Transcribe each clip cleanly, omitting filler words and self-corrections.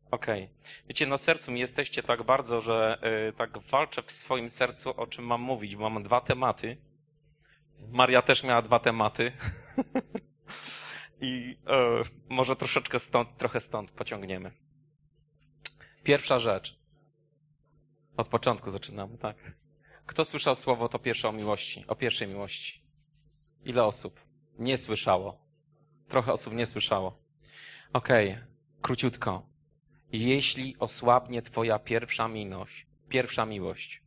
Okej. Wiecie, na sercu mi jesteście tak bardzo, że tak walczę w swoim sercu, o czym mam mówić, bo mam 2 tematy. Maria też miała 2 tematy. I może troszeczkę stąd, trochę stąd pociągniemy. Pierwsza rzecz. Od początku zaczynamy, tak? Kto słyszał słowo to pierwsze o miłości, o pierwszej miłości? Ile osób nie słyszało? Trochę osób nie słyszało. Okej, króciutko. Jeśli osłabnie twoja pierwsza miłość,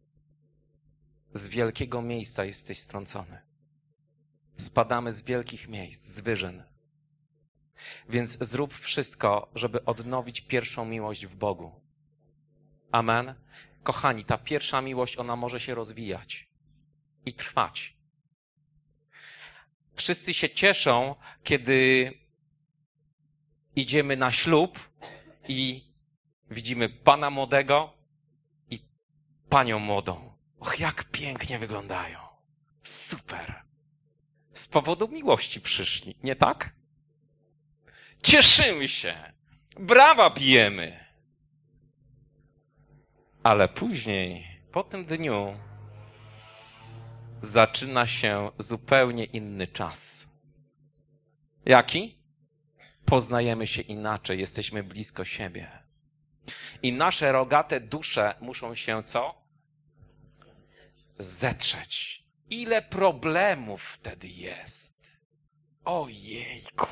z wielkiego miejsca jesteś strącony. Spadamy z wielkich miejsc, z wyżyn. Więc zrób wszystko, żeby odnowić pierwszą miłość w Bogu. Amen. Kochani, ta pierwsza miłość, ona może się rozwijać i trwać. Wszyscy się cieszą, kiedy idziemy na ślub i widzimy pana młodego i panią młodą. Och, jak pięknie wyglądają. Super. Z powodu miłości przyszli, nie tak? Cieszymy się. Brawa bijemy. Ale później, po tym dniu, zaczyna się zupełnie inny czas. Jaki? Poznajemy się inaczej, jesteśmy blisko siebie. I nasze rogate dusze muszą się co? Zetrzeć. Ile problemów wtedy jest. Ojejku.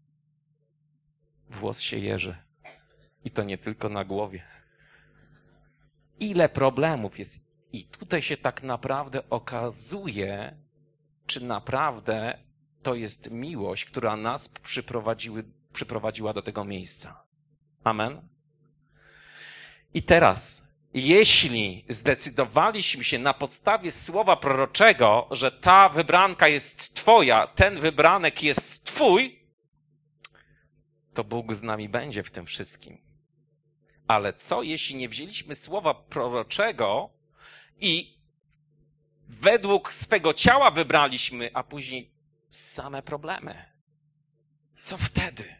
Włos się jeży. I to nie tylko na głowie. Ile problemów jest. I tutaj się tak naprawdę okazuje, czy naprawdę to jest miłość, która nas przyprowadziła do tego miejsca. Amen. I teraz, jeśli zdecydowaliśmy się na podstawie słowa proroczego, że ta wybranka jest twoja, ten wybranek jest twój, to Bóg z nami będzie w tym wszystkim. Ale co, jeśli nie wzięliśmy słowa proroczego i według swego ciała wybraliśmy, a później same problemy? Co wtedy?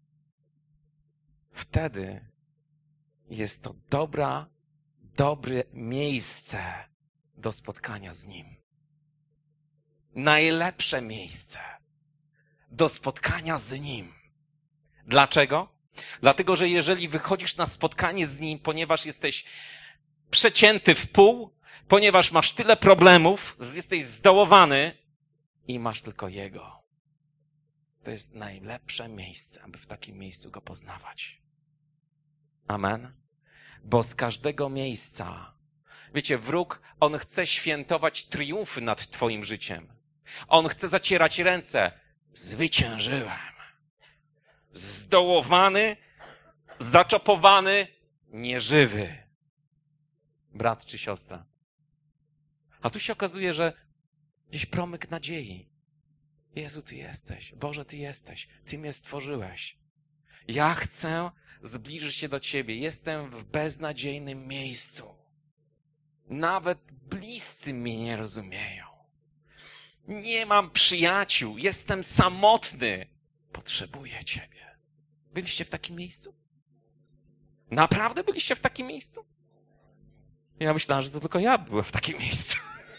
Wtedy jest to dobre miejsce do spotkania z Nim. Najlepsze miejsce do spotkania z Nim. Dlaczego? Dlatego, że jeżeli wychodzisz na spotkanie z Nim, ponieważ jesteś przecięty w pół, ponieważ masz tyle problemów, jesteś zdołowany i masz tylko Jego. To jest najlepsze miejsce, aby w takim miejscu Go poznawać. Amen. Bo z każdego miejsca, wiecie, wróg, on chce świętować triumfy nad twoim życiem. On chce zacierać ręce. Zwyciężyłem. Zdołowany, zaczopowany, nieżywy. Brat czy siostra. A tu się okazuje, że gdzieś promyk nadziei. Jezu, Ty jesteś. Boże, Ty jesteś. Ty mnie stworzyłeś. Ja chcę zbliżyć się do Ciebie. Jestem w beznadziejnym miejscu. Nawet bliscy mnie nie rozumieją. Nie mam przyjaciół. Jestem samotny. Potrzebuję Ciebie. Byliście w takim miejscu? Naprawdę byliście w takim miejscu? Ja myślałem, że to tylko ja byłem w takim miejscu.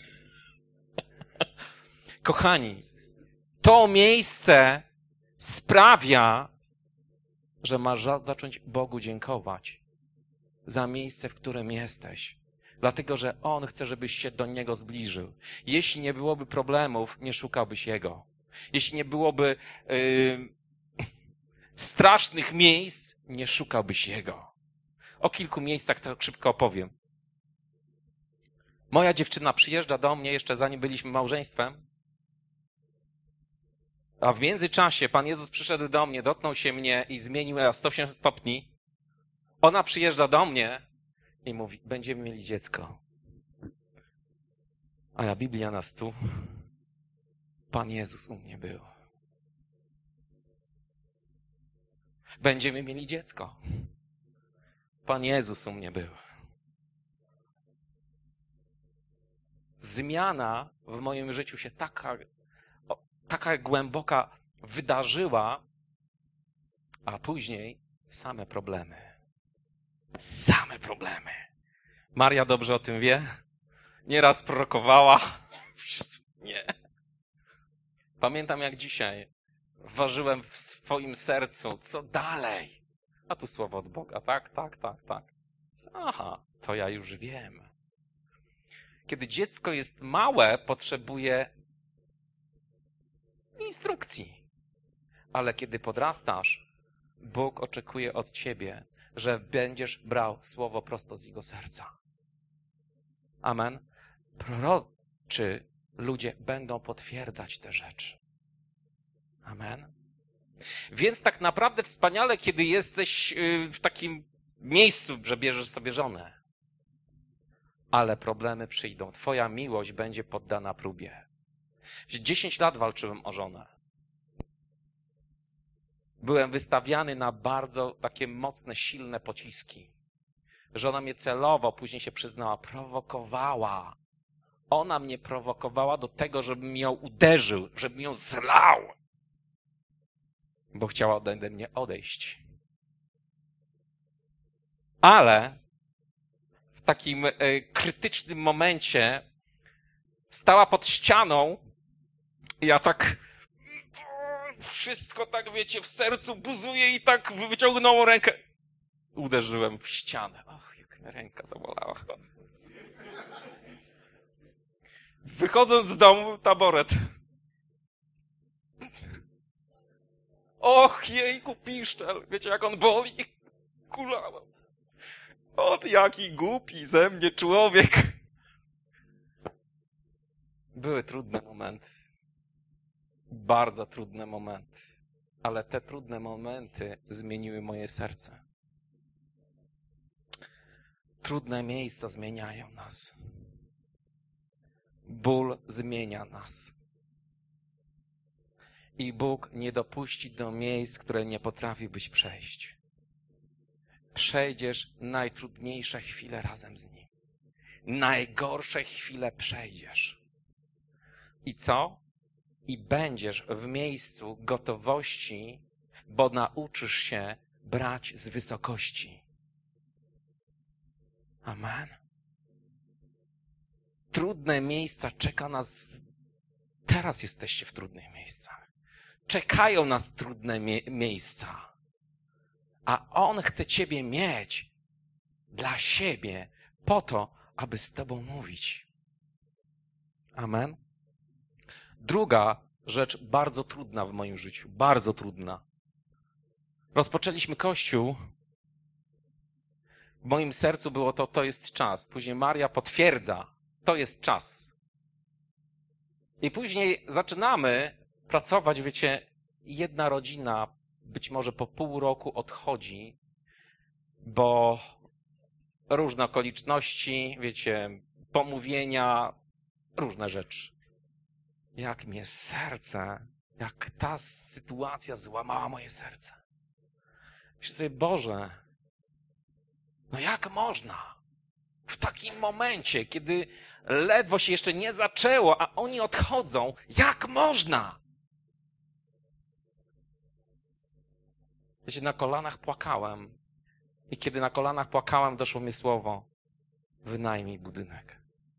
Kochani, to miejsce sprawia, że masz zacząć Bogu dziękować za miejsce, w którym jesteś. Dlatego, że On chce, żebyś się do Niego zbliżył. Jeśli nie byłoby problemów, nie szukałbyś Jego. Jeśli nie byłoby strasznych miejsc, nie szukałbyś Jego. O kilku miejscach to szybko opowiem. Moja dziewczyna przyjeżdża do mnie jeszcze zanim byliśmy małżeństwem, a w międzyczasie Pan Jezus przyszedł do mnie, dotknął się mnie i zmienił o 180 stopni. Ona przyjeżdża do mnie i mówi, będziemy mieli dziecko. A ja Biblia na stół. Pan Jezus u mnie był. Będziemy mieli dziecko. Pan Jezus u mnie był. Zmiana w moim życiu się taka głęboka wydarzyła, a później same problemy. Same problemy. Maria dobrze o tym wie. Nieraz prorokowała. Nie. Pamiętam jak dzisiaj ważyłem w swoim sercu, co dalej. A tu słowo od Boga. Tak. Aha, to ja już wiem. Kiedy dziecko jest małe, potrzebuje instrukcji. Ale kiedy podrastasz, Bóg oczekuje od ciebie, że będziesz brał słowo prosto z jego serca. Amen. Proroczy ludzie będą potwierdzać te rzeczy. Amen. Więc tak naprawdę wspaniale, kiedy jesteś w takim miejscu, że bierzesz sobie żonę. Ale problemy przyjdą. Twoja miłość będzie poddana próbie. 10 lat walczyłem o żonę. Byłem wystawiany na bardzo takie mocne, silne pociski. Żona mnie celowo, później się przyznała, prowokowała. Ona mnie prowokowała do tego, żebym ją uderzył, żebym ją zlał. Bo chciała ode mnie odejść. Ale w takim krytycznym momencie stała pod ścianą i ja tak wszystko tak, wiecie, w sercu buzuje i tak wyciągnął rękę. Uderzyłem w ścianę. Och, jak mnie ręka zabolała. Wychodząc z domu, taboret. Och, jejku, piszczel. Wiecie, jak on boli? Kulałem. Ot, jaki głupi ze mnie człowiek. Były trudne momenty. Bardzo trudne momenty. Ale te trudne momenty zmieniły moje serce. Trudne miejsca zmieniają nas. Ból zmienia nas. I Bóg nie dopuści do miejsc, które nie potrafiłbyś przejść. Przejdziesz najtrudniejsze chwile razem z Nim. Najgorsze chwile przejdziesz. I co? I będziesz w miejscu gotowości, bo nauczysz się brać z wysokości. Amen. Trudne miejsca czeka nas. Teraz jesteście w trudnych miejscach. Czekają nas trudne miejsca. A On chce ciebie mieć dla siebie, po to, aby z tobą mówić. Amen. Druga rzecz bardzo trudna w moim życiu. Bardzo trudna. Rozpoczęliśmy Kościół. W moim sercu było to jest czas. Później Maria potwierdza, to jest czas. I później zaczynamy pracować, wiecie, jedna rodzina być może po pół roku odchodzi, bo różne okoliczności, wiecie, pomówienia, różne rzeczy. Jak mnie serce, jak ta sytuacja złamała moje serce. Myślę sobie, Boże, no jak można w takim momencie, kiedy ledwo się jeszcze nie zaczęło, a oni odchodzą, jak można? Wiecie, na kolanach płakałem i kiedy na kolanach płakałem, doszło mi słowo: wynajmij budynek.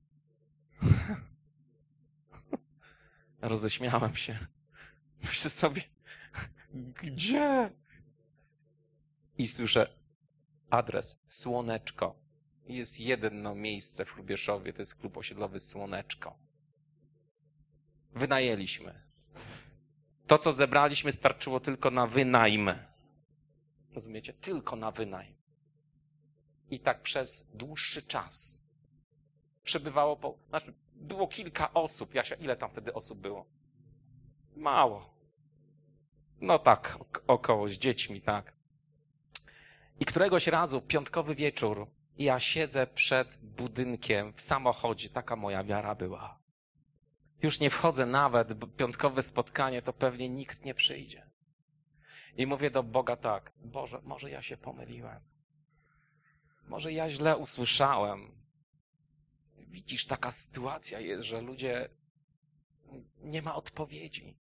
Roześmiałem się. Myślę sobie, gdzie? I słyszę adres Słoneczko. Jest jedno miejsce w Hrubieszowie, to jest klub osiedlowy Słoneczko. Wynajęliśmy. To, co zebraliśmy, starczyło tylko na wynajm. Rozumiecie? Tylko na wynajm. I tak przez dłuższy czas przebywało, było kilka osób. Jasia, ile tam wtedy osób było? Mało. No tak, około, z dziećmi, tak. I któregoś razu, piątkowy wieczór, ja siedzę przed budynkiem w samochodzie. Taka moja wiara była. Już nie wchodzę nawet, bo piątkowe spotkanie to pewnie nikt nie przyjdzie. I mówię do Boga tak: Boże, może ja się pomyliłem. Może ja źle usłyszałem. Widzisz, taka sytuacja jest, że ludzie, nie ma odpowiedzi.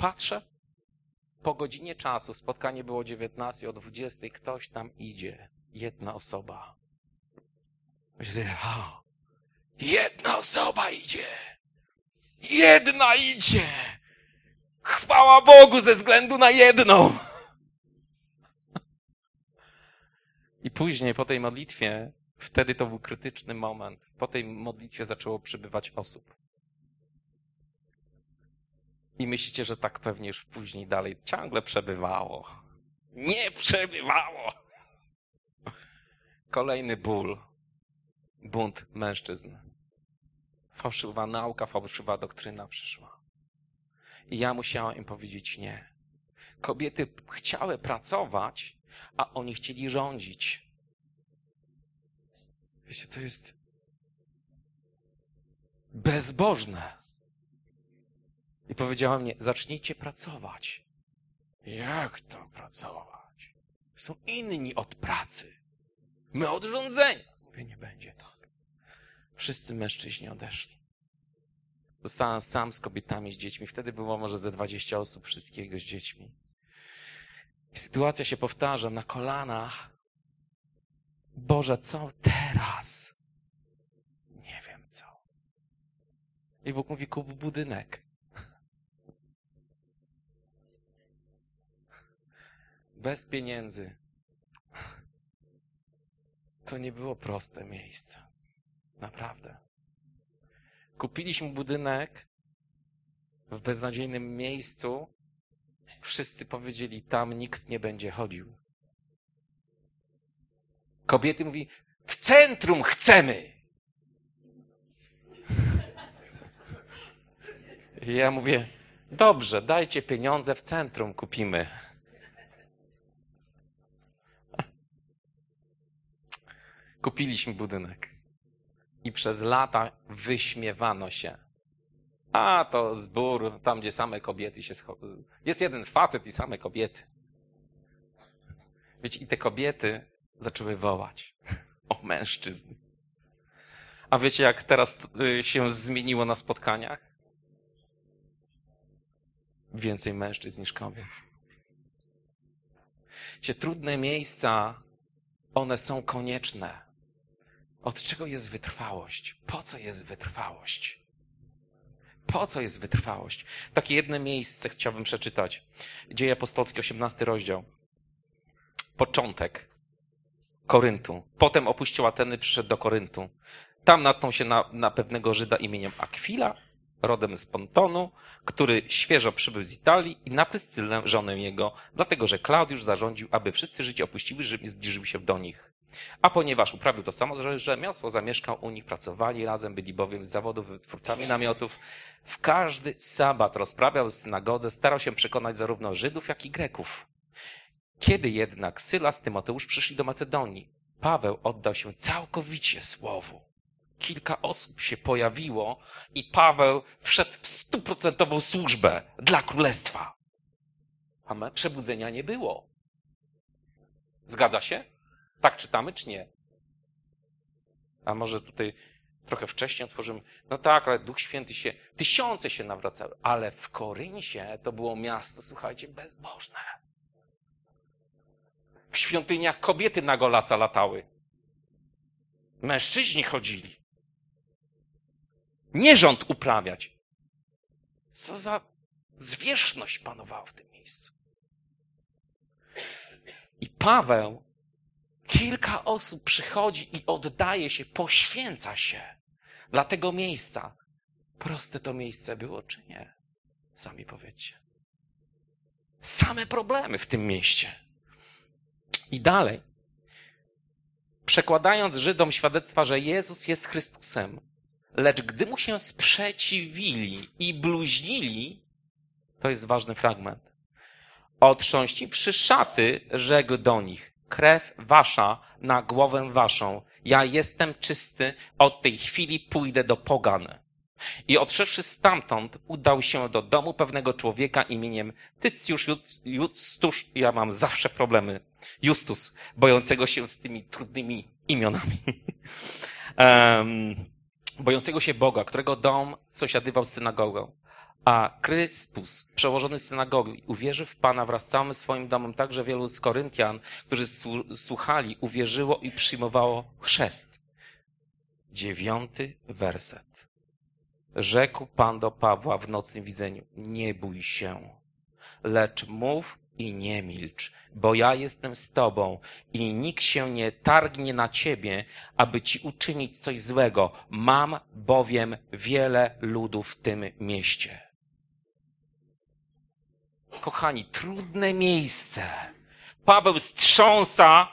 Patrzę, po godzinie czasu, spotkanie było o 19, o 20, ktoś tam idzie. jedna osoba. Jedna osoba idzie. Jedna idzie. Chwała Bogu ze względu na jedną. I później po tej modlitwie, wtedy to był krytyczny moment. Po tej modlitwie zaczęło przybywać osób. I myślicie, że tak pewnie już później dalej ciągle przebywało. Nie przebywało. Kolejny ból. Bunt mężczyzn. Fałszywa nauka, fałszywa doktryna przyszła. I ja musiałem im powiedzieć nie. Kobiety chciały pracować, a oni chcieli rządzić. Wiecie, to jest bezbożne. I powiedziałem nie, zacznijcie pracować. Jak to pracować? Są inni od pracy. My od rządzenia. Mówię, nie będzie tak. Wszyscy mężczyźni odeszli. Zostałem sam z kobietami, z dziećmi. Wtedy było może ze 20 osób, wszystkiego z dziećmi. I sytuacja się powtarza na kolanach. Boże, co teraz? Nie wiem co. I Bóg mówi, kup budynek. Bez pieniędzy. To nie było proste miejsce. Naprawdę. Kupiliśmy budynek w beznadziejnym miejscu. Wszyscy powiedzieli, tam nikt nie będzie chodził. Kobiety mówi, w centrum chcemy. I ja mówię, dobrze, dajcie pieniądze, w centrum kupimy. Kupiliśmy budynek. I przez lata wyśmiewano się. A to zbór, tam gdzie same kobiety się schodzą. Jest jeden facet i same kobiety. Wiecie, i te kobiety zaczęły wołać o mężczyzn. A wiecie, jak teraz się zmieniło na spotkaniach? Więcej mężczyzn niż kobiet. Wiecie, trudne miejsca, one są konieczne. Od czego jest wytrwałość? Po co jest wytrwałość? Po co jest wytrwałość? Takie jedno miejsce chciałbym przeczytać. Dzieje apostolskie, 18 rozdział. Początek Koryntu. Potem opuścił Ateny, przyszedł do Koryntu. Tam natknął się na pewnego Żyda imieniem Akwila, rodem z Pontonu, który świeżo przybył z Italii i na Pryscylę, żonę jego, dlatego że Klaudiusz zarządził, aby wszyscy Żydzi opuścili Rzym i zbliżył się do nich. A ponieważ uprawił to samo rzemiosło, zamieszkał u nich, pracowali razem, byli bowiem z zawodu wytwórcami namiotów. W każdy sabat rozprawiał w synagodze, starał się przekonać zarówno Żydów, jak i Greków. Kiedy jednak Sylas, Tymoteusz przyszli do Macedonii, Paweł oddał się całkowicie słowu. Kilka osób się pojawiło i Paweł wszedł w 100% służbę dla królestwa. A przebudzenia nie było. Zgadza się? Tak czytamy, czy nie? A może tutaj trochę wcześniej otworzymy. No tak, ale Duch Święty tysiące się nawracały. Ale w Koryncie to było miasto, słuchajcie, bezbożne. W świątyniach kobiety na golasa latały. Mężczyźni chodzili. Nierząd uprawiać. Co za zwierzchność panowała w tym miejscu. I Paweł, kilka osób przychodzi i oddaje się, poświęca się dla tego miejsca. Proste to miejsce było, czy nie? Sami powiedzcie. Same problemy w tym mieście. I dalej. Przekładając Żydom świadectwa, że Jezus jest Chrystusem, lecz gdy mu się sprzeciwili i bluźnili, to jest ważny fragment, otrząściwszy szaty, rzekł do nich, krew wasza na głowę waszą, ja jestem czysty, od tej chwili pójdę do pogan. I odszedłszy stamtąd, udał się do domu pewnego człowieka imieniem Tycjusz Justus, ja mam zawsze problemy, Justus, bojącego się z tymi trudnymi imionami. Bojącego się Boga, którego dom sąsiadywał z synagogą. A Kryspus, przełożony synagogi, uwierzył w Pana wraz z całym swoim domem, także wielu z Koryntian, którzy słuchali, uwierzyło i przyjmowało chrzest. 9 werset. Rzekł Pan do Pawła w nocnym widzeniu: nie bój się, lecz mów i nie milcz, bo ja jestem z tobą i nikt się nie targnie na ciebie, aby ci uczynić coś złego. Mam bowiem wiele ludu w tym mieście. Kochani, trudne miejsce. Paweł strząsa.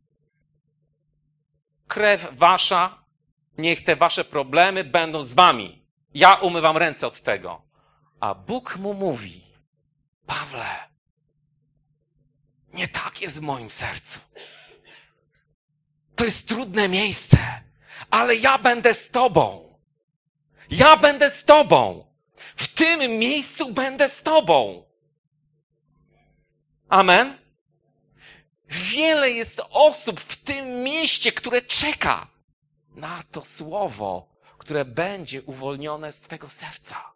Krew wasza, niech te wasze problemy będą z wami. Ja umywam ręce od tego. A Bóg mu mówi: Pawle, nie tak jest w moim sercu. To jest trudne miejsce, ale ja będę z tobą. Ja będę z tobą. W tym miejscu będę z tobą. Amen? Wiele jest osób w tym mieście, które czeka na to słowo, które będzie uwolnione z twego serca.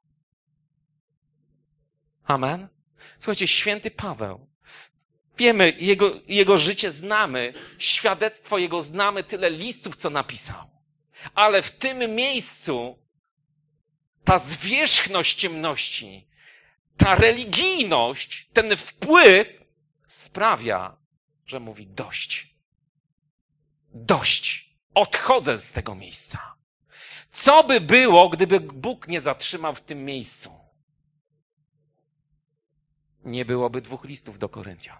Amen? Słuchajcie, święty Paweł, wiemy, jego życie znamy, świadectwo jego znamy, tyle listów, co napisał. Ale w tym miejscu ta zwierzchność ciemności, ta religijność, ten wpływ sprawia, że mówi: dość. Dość. Odchodzę z tego miejsca. Co by było, gdyby Bóg nie zatrzymał w tym miejscu? Nie byłoby 2 listów do Koryntian.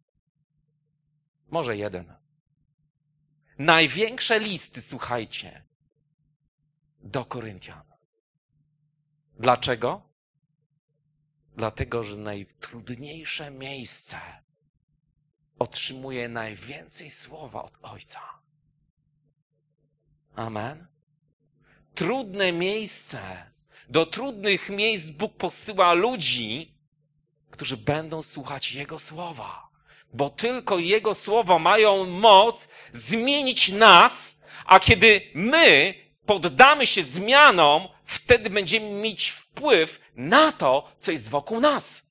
Może 1. Największe listy, słuchajcie, do Koryntian. Dlaczego? Dlatego, że najtrudniejsze miejsce otrzymuje najwięcej słowa od Ojca. Amen? Trudne miejsce. Do trudnych miejsc Bóg posyła ludzi, którzy będą słuchać Jego słowa. Bo tylko Jego słowa mają moc zmienić nas, a kiedy my poddamy się zmianom, wtedy będziemy mieć wpływ na to, co jest wokół nas.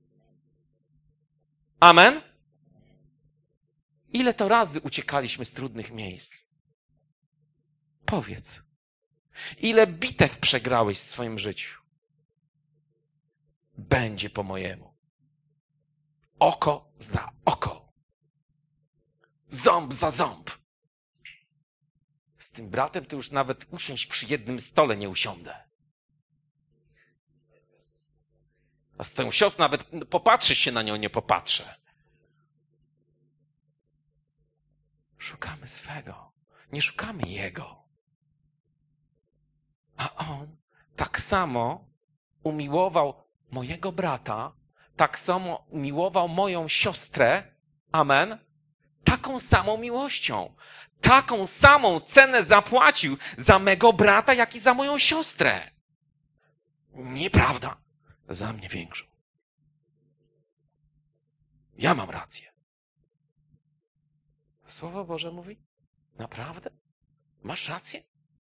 Amen? Ile to razy uciekaliśmy z trudnych miejsc? Powiedz. Ile bitew przegrałeś w swoim życiu? Będzie po mojemu. Oko za oko. Ząb za ząb. Z tym bratem to już nawet usiąść przy jednym stole nie usiądę. A z tą siostrą nawet popatrzeć się na nią nie popatrzę. Szukamy swego. Nie szukamy jego. A on tak samo umiłował mojego brata, tak samo umiłował moją siostrę. Amen. Taką samą miłością. Taką samą cenę zapłacił za mego brata, jak i za moją siostrę. Nieprawda. Za mnie większą. Ja mam rację. Słowo Boże mówi: naprawdę? Masz rację?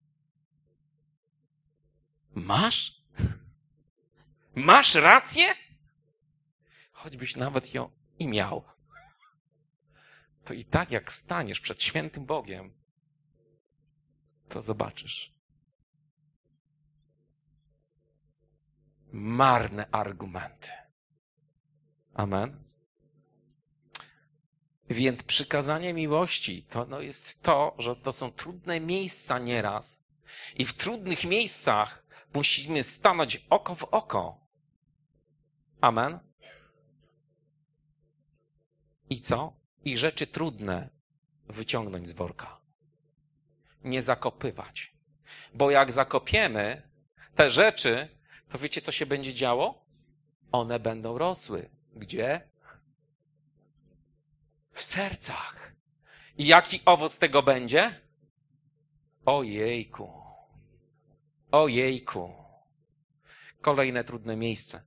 Masz? Masz rację? Choćbyś nawet ją i miał. To i tak jak staniesz przed świętym Bogiem, to zobaczysz. Marne argumenty. Amen. Więc przykazanie miłości to jest to, że to są trudne miejsca nieraz. I w trudnych miejscach musimy stanąć oko w oko. Amen. I co? I rzeczy trudne wyciągnąć z worka. Nie zakopywać. Bo jak zakopiemy te rzeczy, to wiecie, co się będzie działo? One będą rosły. Gdzie? W sercach. I jaki owoc tego będzie? Ojejku. Ojejku. Kolejne trudne miejsce.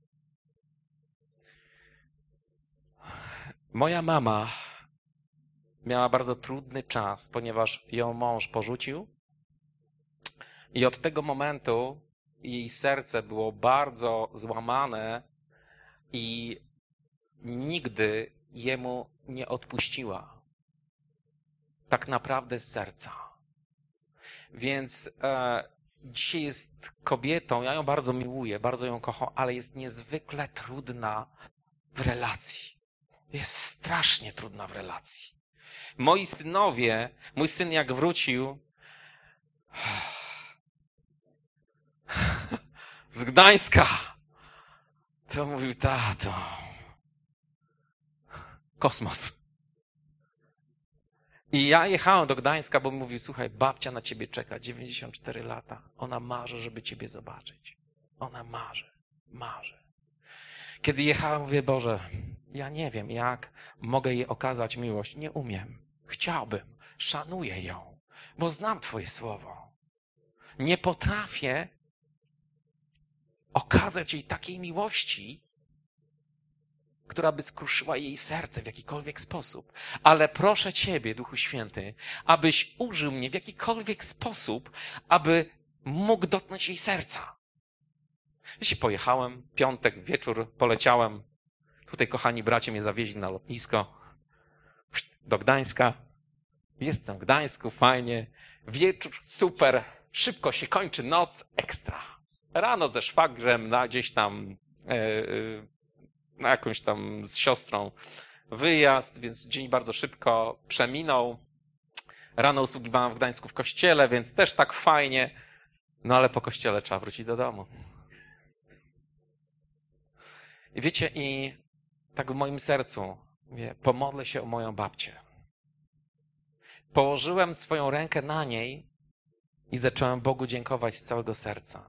Moja mama miała bardzo trudny czas, ponieważ ją mąż porzucił i od tego momentu jej serce było bardzo złamane i nigdy jemu nie odpuściła. Tak naprawdę z serca. Więc dzisiaj jest kobietą, ja ją bardzo miłuję, bardzo ją kocham, ale jest niezwykle trudna w relacji. Jest strasznie trudna w relacji. Moi synowie, mój syn jak wrócił z Gdańska, to mówił: tato, kosmos. I ja jechałem do Gdańska, bo mówił: słuchaj, babcia na ciebie czeka, 94 lata. Ona marzy, żeby ciebie zobaczyć. Ona marzy. Kiedy jechałem, mówię: Boże, ja nie wiem, jak mogę jej okazać miłość. Nie umiem. Chciałbym. Szanuję ją, bo znam Twoje słowo. Nie potrafię okazać jej takiej miłości, która by skruszyła jej serce w jakikolwiek sposób. Ale proszę Ciebie, Duchu Święty, abyś użył mnie w jakikolwiek sposób, aby mógł dotknąć jej serca. Jeśli pojechałem, piątek, wieczór, poleciałem. Tutaj, kochani bracia, mnie zawieźli na lotnisko do Gdańska. Jestem w Gdańsku, fajnie. Wieczór, super. Szybko się kończy noc, ekstra. Rano ze szwagrem gdzieś tam na jakąś tam z siostrą wyjazd, więc dzień bardzo szybko przeminął. Rano usługiwałem w Gdańsku w kościele, więc też tak fajnie. No ale po kościele trzeba wrócić do domu. I wiecie, i tak w moim sercu mówię: pomodlę się o moją babcię. Położyłem swoją rękę na niej i zacząłem Bogu dziękować z całego serca,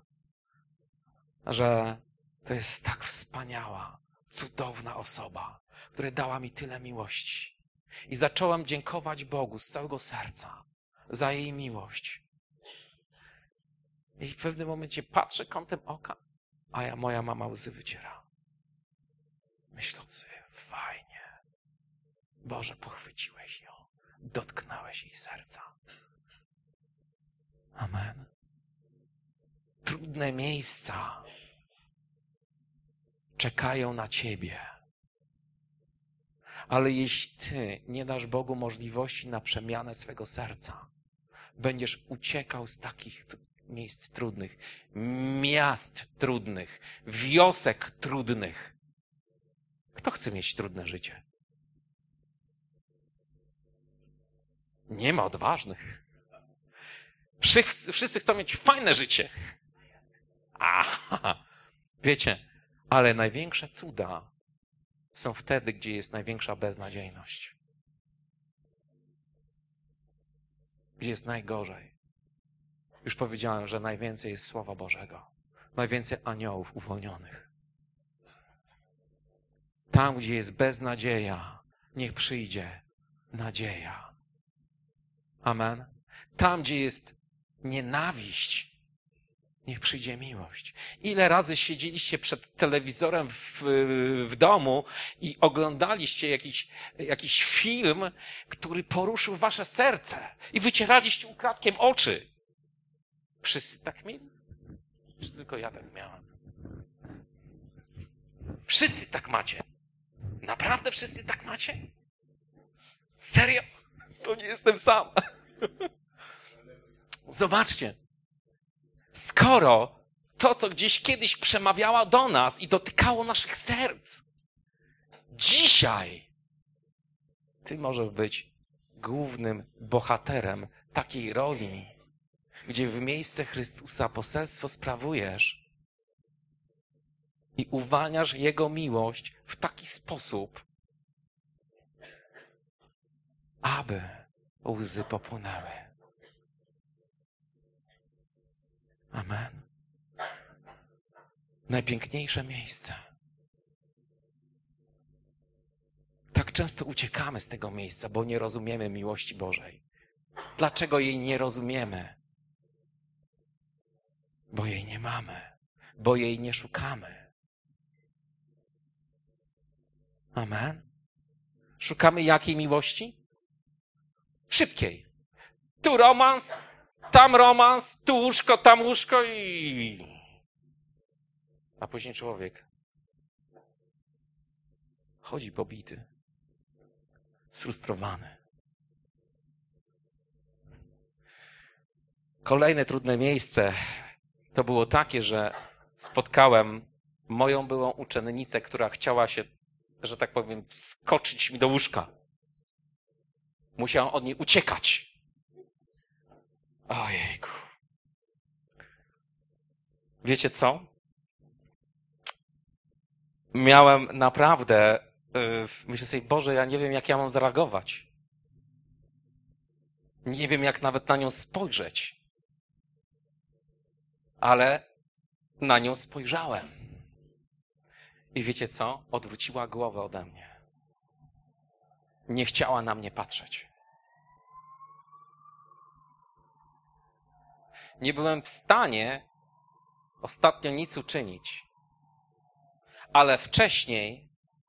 że to jest tak wspaniała, cudowna osoba, która dała mi tyle miłości. I zacząłem dziękować Bogu z całego serca za jej miłość. I w pewnym momencie patrzę kątem oka, a moja mama łzy wyciera. Myśląc sobie: fajnie. Boże, pochwyciłeś ją. Dotknąłeś jej serca. Amen. Trudne miejsca czekają na Ciebie. Ale jeśli Ty nie dasz Bogu możliwości na przemianę swego serca, będziesz uciekał z takich miejsc trudnych, miast trudnych, wiosek trudnych. Kto chce mieć trudne życie? Nie ma odważnych. Wszyscy chcą mieć fajne życie. Aha. Wiecie, ale największe cuda są wtedy, gdzie jest największa beznadziejność. Gdzie jest najgorzej. Już powiedziałem, że najwięcej jest Słowa Bożego. Najwięcej aniołów uwolnionych. Tam, gdzie jest beznadzieja, niech przyjdzie nadzieja. Amen. Tam, gdzie jest nienawiść, niech przyjdzie miłość. Ile razy siedzieliście przed telewizorem w domu i oglądaliście jakiś film, który poruszył wasze serce i wycieraliście ukradkiem oczy. Wszyscy tak mieli? Czy tylko ja tak miałem? Wszyscy tak macie. Naprawdę wszyscy tak macie? Serio? To nie jestem sam. Zobaczcie. Skoro to, co gdzieś kiedyś przemawiało do nas i dotykało naszych serc, dzisiaj Ty możesz być głównym bohaterem takiej roli, gdzie w miejsce Chrystusa poselstwo sprawujesz i uwalniasz Jego miłość w taki sposób, aby łzy popłynęły. Amen. Najpiękniejsze miejsce. Tak często uciekamy z tego miejsca, bo nie rozumiemy miłości Bożej. Dlaczego jej nie rozumiemy? Bo jej nie mamy, bo jej nie szukamy. Amen. Szukamy jakiej miłości? Szybkiej. Tu romans, tu łóżko, tam łóżko i A później człowiek chodzi pobity, sfrustrowany. Kolejne trudne miejsce to było takie, że spotkałem moją byłą uczennicę, która chciała się, że tak powiem, wskoczyć mi do łóżka. Musiałem od niej uciekać. Ojejku. Wiecie co? Miałem naprawdę, myślę sobie, Boże, ja nie wiem, jak ja mam zareagować. Nie wiem, jak nawet na nią spojrzeć. Ale na nią spojrzałem. I wiecie co? Odwróciła głowę ode mnie. Nie chciała na mnie patrzeć. Nie byłem w stanie ostatnio nic uczynić. Ale wcześniej,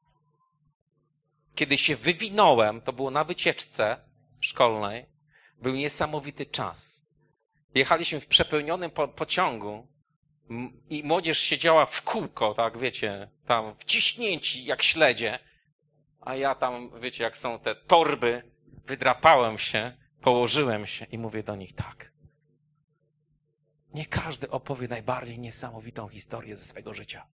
kiedy się wywinąłem, to było na wycieczce szkolnej, był niesamowity czas. Jechaliśmy w przepełnionym pociągu i młodzież siedziała w kółko, tak wiecie, tam wciśnięci jak śledzie, a ja tam, wiecie, jak są te torby, wydrapałem się, położyłem się i mówię do nich tak. Nie każdy opowie najbardziej niesamowitą historię ze swego życia.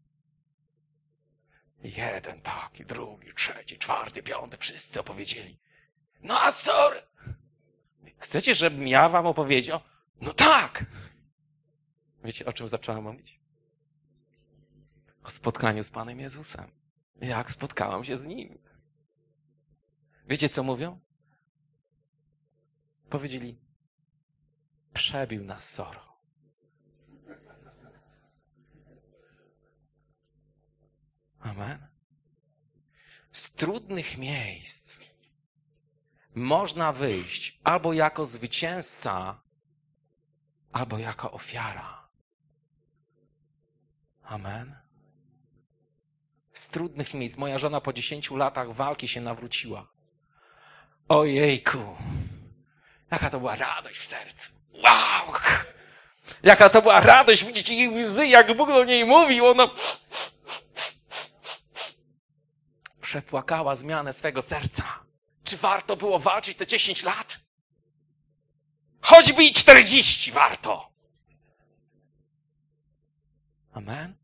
Jeden taki, drugi, trzeci, czwarty, piąty, wszyscy opowiedzieli. No a sorry! Chcecie, żebym ja wam opowiedział? No tak! Wiecie, o czym zacząłem mówić? O spotkaniu z Panem Jezusem. Jak spotkałem się z Nim. Wiecie, co mówią? Powiedzieli, przebił nas sorą. Amen. Z trudnych miejsc można wyjść albo jako zwycięzca, albo jako ofiara. Amen. Z trudnych miejsc. Moja żona po 10 latach walki się nawróciła. Ojejku. Jaka to była radość w sercu. Wow! Jaka to była radość widzieć jej łzy, jak Bóg do niej mówił. Ona przepłakała zmianę swego serca. Czy warto było walczyć te 10 lat? Choćby i 40 warto. Amen?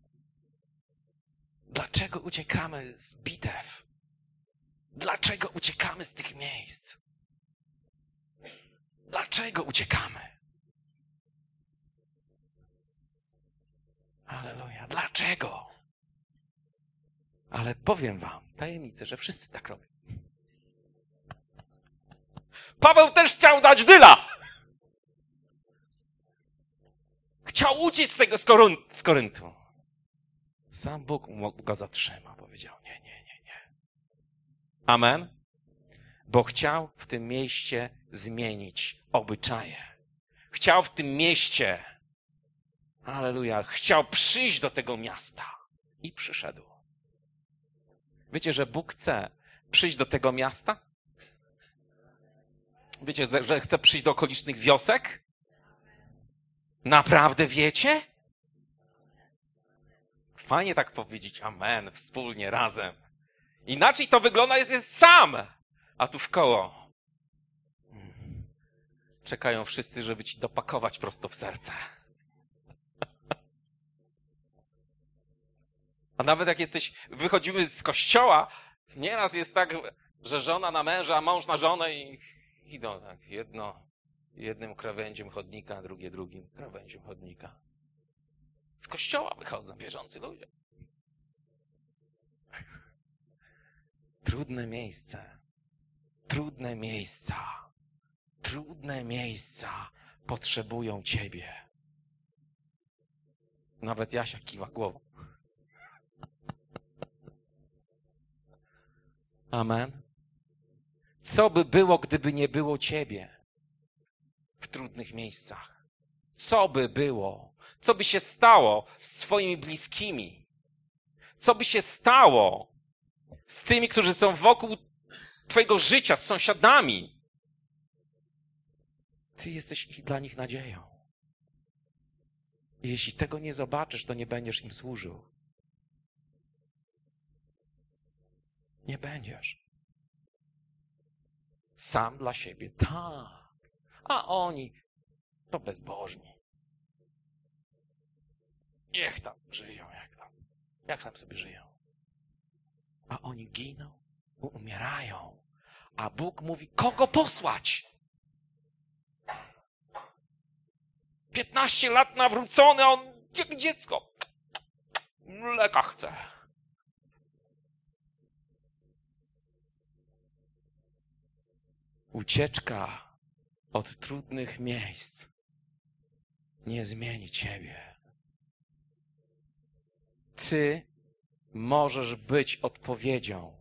Dlaczego uciekamy z bitew? Dlaczego uciekamy z tych miejsc? Dlaczego uciekamy? Halleluja. Dlaczego? Ale powiem wam tajemnicę, że wszyscy tak robią. Paweł też chciał dać dyla. Chciał uciec z tego z Koryntu. Sam Bóg go zatrzyma. Powiedział nie. Amen. Bo chciał w tym mieście zmienić obyczaje. Chciał w tym mieście, halleluja, chciał przyjść do tego miasta. I przyszedł. Wiecie, że Bóg chce przyjść do tego miasta? Wiecie, że chce przyjść do okolicznych wiosek? Naprawdę wiecie? Fajnie tak powiedzieć amen, wspólnie, razem. Inaczej to wygląda, jest sam, a tu w koło. Czekają wszyscy, żeby ci dopakować prosto w serce. A nawet jak wychodzimy z kościoła, nieraz jest tak, że żona na męża, a mąż na żonę i idą tak, jednym krawędziem chodnika, drugie drugim krawędziem chodnika. Z kościoła wychodzą wierzący ludzie. Trudne miejsca potrzebują Ciebie. Nawet Jasia kiwa głową. Amen. Co by było, gdyby nie było Ciebie w trudnych miejscach? Co by było? Co by się stało z Twoimi bliskimi? Co by się stało z tymi, którzy są wokół Twojego życia, z sąsiadami? Ty jesteś dla nich nadzieją. Jeśli tego nie zobaczysz, to nie będziesz im służył. Nie będziesz. Sam dla siebie, tak. A oni to bezbożni. Niech tam żyją, jak tam sobie żyją. A oni giną, umierają. A Bóg mówi, kogo posłać? 15 lat nawrócony, a on jak dziecko. Mleka chce. Ucieczka od trudnych miejsc nie zmieni ciebie. Ty możesz być odpowiedzią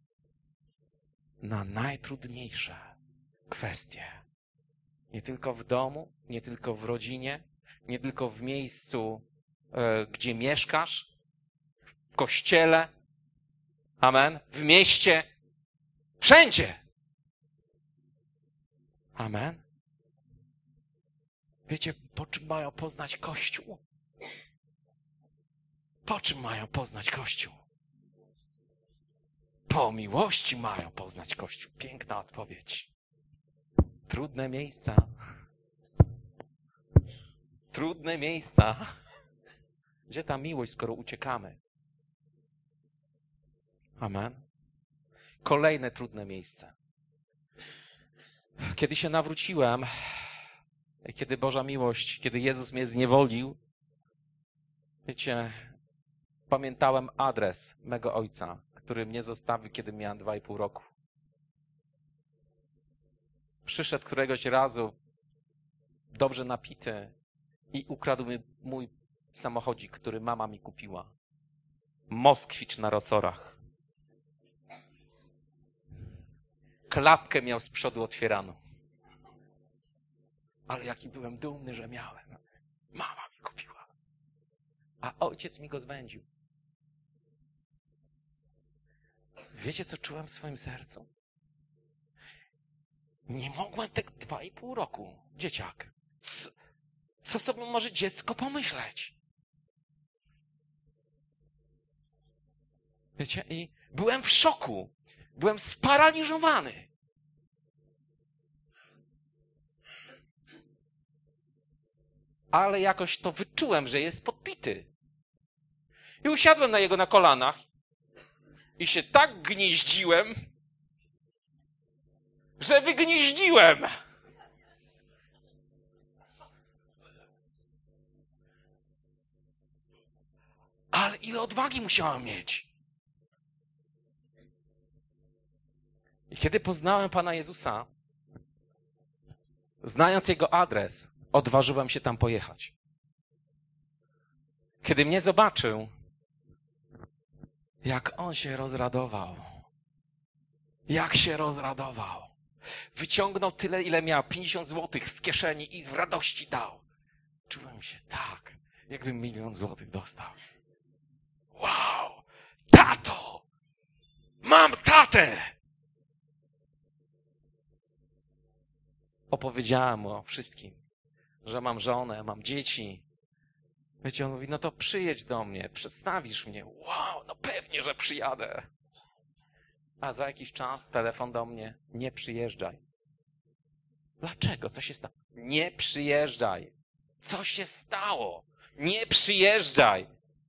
na najtrudniejsze kwestie. Nie tylko w domu, nie tylko w rodzinie, nie tylko w miejscu, gdzie mieszkasz, w kościele, amen, w mieście, wszędzie. Amen. Wiecie, po czym mają poznać Kościół? Po czym mają poznać Kościół? Po miłości mają poznać Kościół. Piękna odpowiedź. Trudne miejsca. Trudne miejsca. Gdzie ta miłość, skoro uciekamy? Amen. Kolejne trudne miejsce. Kiedy się nawróciłem, kiedy Boża miłość, kiedy Jezus mnie zniewolił, wiecie, pamiętałem adres mego ojca, który mnie zostawił, kiedy miałem 2,5 roku. Przyszedł któregoś razu, dobrze napity, i ukradł mi mój samochodzik, który mama mi kupiła. Moskwicz na rosorach. Klapkę miał z przodu otwieraną. Ale jaki byłem dumny, że miałem. Mama mi kupiła. A ojciec mi go zwędził. Wiecie, co czułem w swoim sercu? Nie mogłem tak 2,5 roku, dzieciak. Co sobie może dziecko pomyśleć? Wiecie, i byłem w szoku. Byłem sparaliżowany. Ale jakoś to wyczułem, że jest podbity. I usiadłem na kolanach i się tak gnieździłem, że wygnieździłem. Ale ile odwagi musiałem mieć. I kiedy poznałem Pana Jezusa, znając Jego adres, odważyłem się tam pojechać. Kiedy mnie zobaczył, jak on się rozradował. Jak się rozradował. Wyciągnął tyle, ile miał, 50 złotych z kieszeni i w radości dał. Czułem się tak, jakbym 1 000 000 złotych dostał. Wow! Tato! Mam tatę! Opowiedziałem mu o wszystkim, że mam żonę, mam dzieci. Wiecie, on mówi, no to przyjedź do mnie, przedstawisz mnie. Wow, no pewnie, że przyjadę. A za jakiś czas telefon do mnie, nie przyjeżdżaj. Dlaczego? Co się stało? Nie przyjeżdżaj. Co się stało? Nie przyjeżdżaj.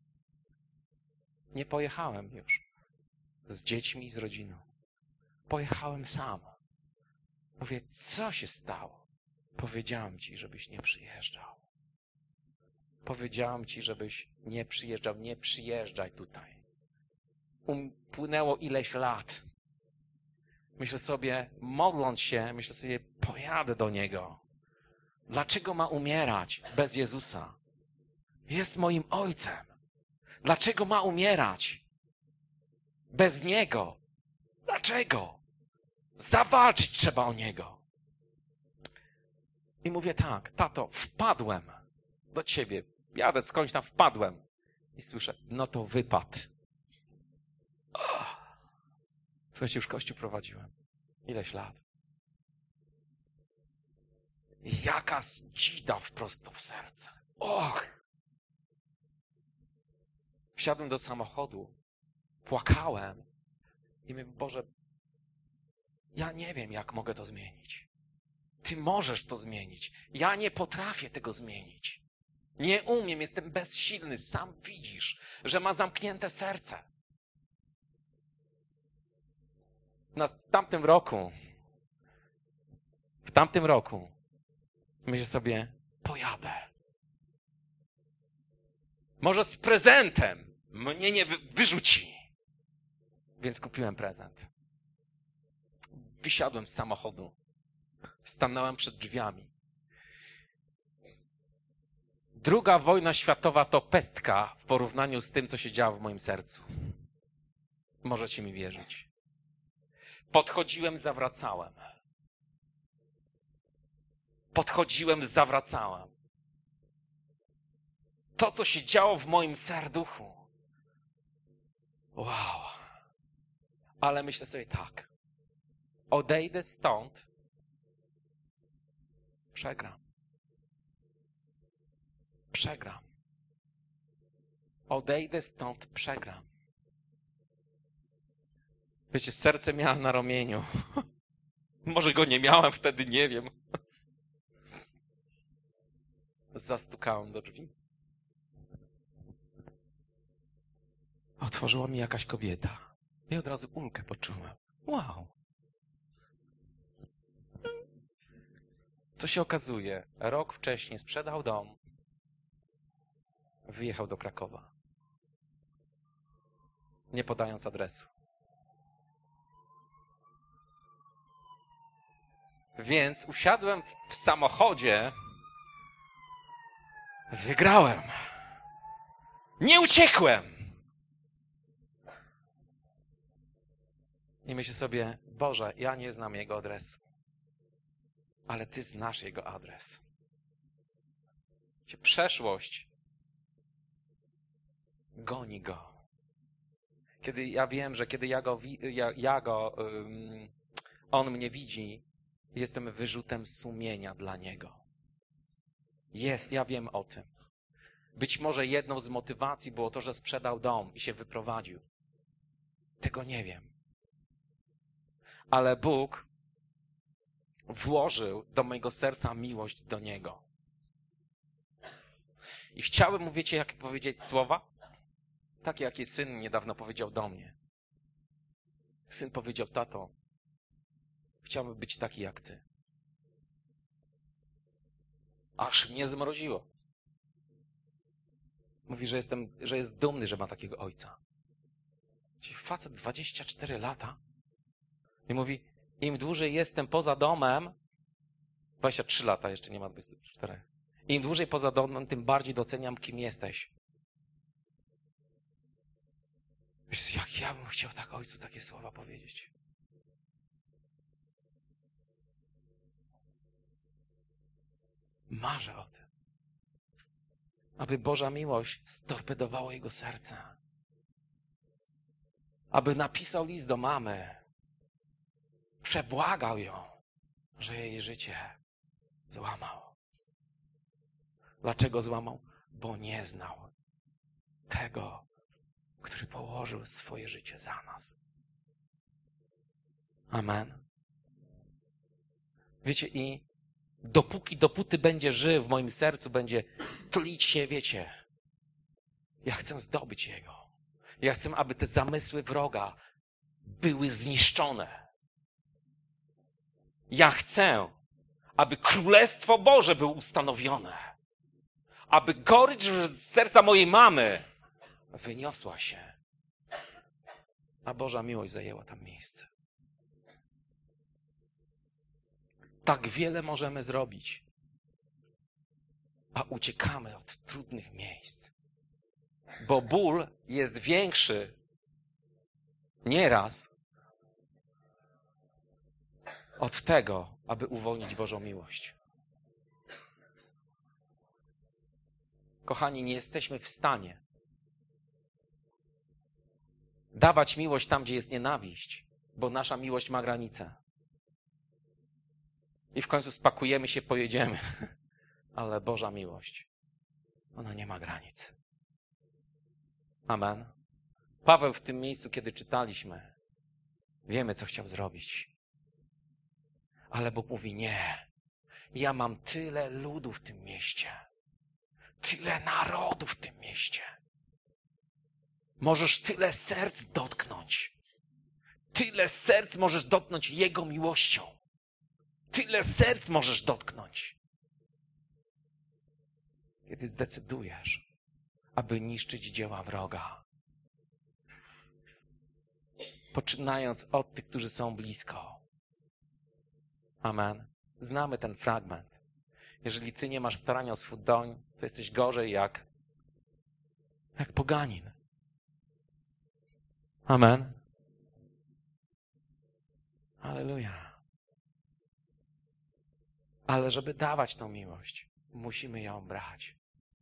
Nie pojechałem już z dziećmi i z rodziną. Pojechałem sam. Mówię, co się stało? Powiedziałem ci, żebyś nie przyjeżdżał. Powiedziałem ci, żebyś nie przyjeżdżał. Nie przyjeżdżaj tutaj. Upłynęło ileś lat. Myślę sobie, modląc się, myślę sobie, pojadę do Niego. Dlaczego ma umierać bez Jezusa? Jest moim Ojcem. Dlaczego ma umierać bez Niego? Dlaczego? Zawalczyć trzeba o Niego. I mówię tak, tato, wpadłem do ciebie. Jadę skądś tam, wpadłem. I słyszę, no to wypadł. Słuchajcie, już Kościół prowadziłem. Ileś lat. Jaka zdzida wprost w serce. Och, Wsiadłem do samochodu, płakałem i mówię, Boże, ja nie wiem, jak mogę to zmienić. Ty możesz to zmienić. Ja nie potrafię tego zmienić. Nie umiem, jestem bezsilny. Sam widzisz, że ma zamknięte serce. W tamtym roku myślę sobie, pojadę. Może z prezentem mnie nie wyrzuci. Więc kupiłem prezent. Wysiadłem z samochodu. Stanąłem przed drzwiami. II wojna światowa to pestka w porównaniu z tym, co się działo w moim sercu. Możecie mi wierzyć. Podchodziłem, zawracałem. To, co się działo w moim serduchu. Wow. Ale myślę sobie tak. Odejdę stąd. Przegram. Odejdę stąd, przegram. Wiecie, serce miałem na ramieniu. Może go nie miałem wtedy, nie wiem. Zastukałem do drzwi. Otworzyła mi jakaś kobieta. I od razu ulgę poczułem. Wow. Co się okazuje? Rok wcześniej sprzedał dom. Wyjechał do Krakowa. Nie podając adresu. Więc usiadłem w samochodzie. Wygrałem. Nie uciekłem. I myślę sobie, Boże, ja nie znam jego adresu. Ale Ty znasz jego adres. Przeszłość goni go. Kiedy ja wiem, że kiedy on mnie widzi, jestem wyrzutem sumienia dla niego. Ja wiem o tym. Być może jedną z motywacji było to, że sprzedał dom i się wyprowadził. Tego nie wiem. Ale Bóg włożył do mojego serca miłość do niego. I chciałem mu, wiecie, jak powiedzieć słowa? Takie, jakie syn niedawno powiedział do mnie. Syn powiedział, tato, chciałbym być taki jak ty. Aż mnie zmroziło. Mówi, że jest dumny, że ma takiego ojca. Czyli facet 24 lata. I mówi, im dłużej jestem poza domem, 23 lata, jeszcze nie ma 24. Im dłużej poza domem, tym bardziej doceniam, kim jesteś. Wiesz, jak ja bym chciał tak ojcu takie słowa powiedzieć. Marzę o tym. Aby Boża miłość storpedowała jego serce. Aby napisał list do mamy. Przebłagał ją, że jej życie złamał. Dlaczego złamał? Bo nie znał tego, który położył swoje życie za nas. Amen. Wiecie, i dopóty będzie żył w moim sercu, będzie tlić się, wiecie. Ja chcę zdobyć Jego. Ja chcę, aby te zamysły wroga były zniszczone. Ja chcę, aby Królestwo Boże było ustanowione. Aby gorycz z serca mojej mamy wyniosła się. A Boża miłość zajęła tam miejsce. Tak wiele możemy zrobić, a uciekamy od trudnych miejsc. Bo ból jest większy nieraz od tego, aby uwolnić Bożą miłość. Kochani, nie jesteśmy w stanie dawać miłość tam, gdzie jest nienawiść, bo nasza miłość ma granice. I w końcu spakujemy się, pojedziemy. Ale Boża miłość, ona nie ma granic. Amen. Paweł w tym miejscu, kiedy czytaliśmy, wiemy, co chciał zrobić. Ale Bóg mówi, nie. Ja mam tyle ludu w tym mieście. Tyle narodu w tym mieście. Możesz tyle serc dotknąć. Tyle serc możesz dotknąć Jego miłością. Tyle serc możesz dotknąć. Kiedy zdecydujesz, aby niszczyć dzieła wroga. Poczynając od tych, którzy są blisko. Amen. Znamy ten fragment. Jeżeli ty nie masz starania o swój dom, to jesteś gorzej jak poganin. Amen. Halleluja. Ale żeby dawać tą miłość, musimy ją brać.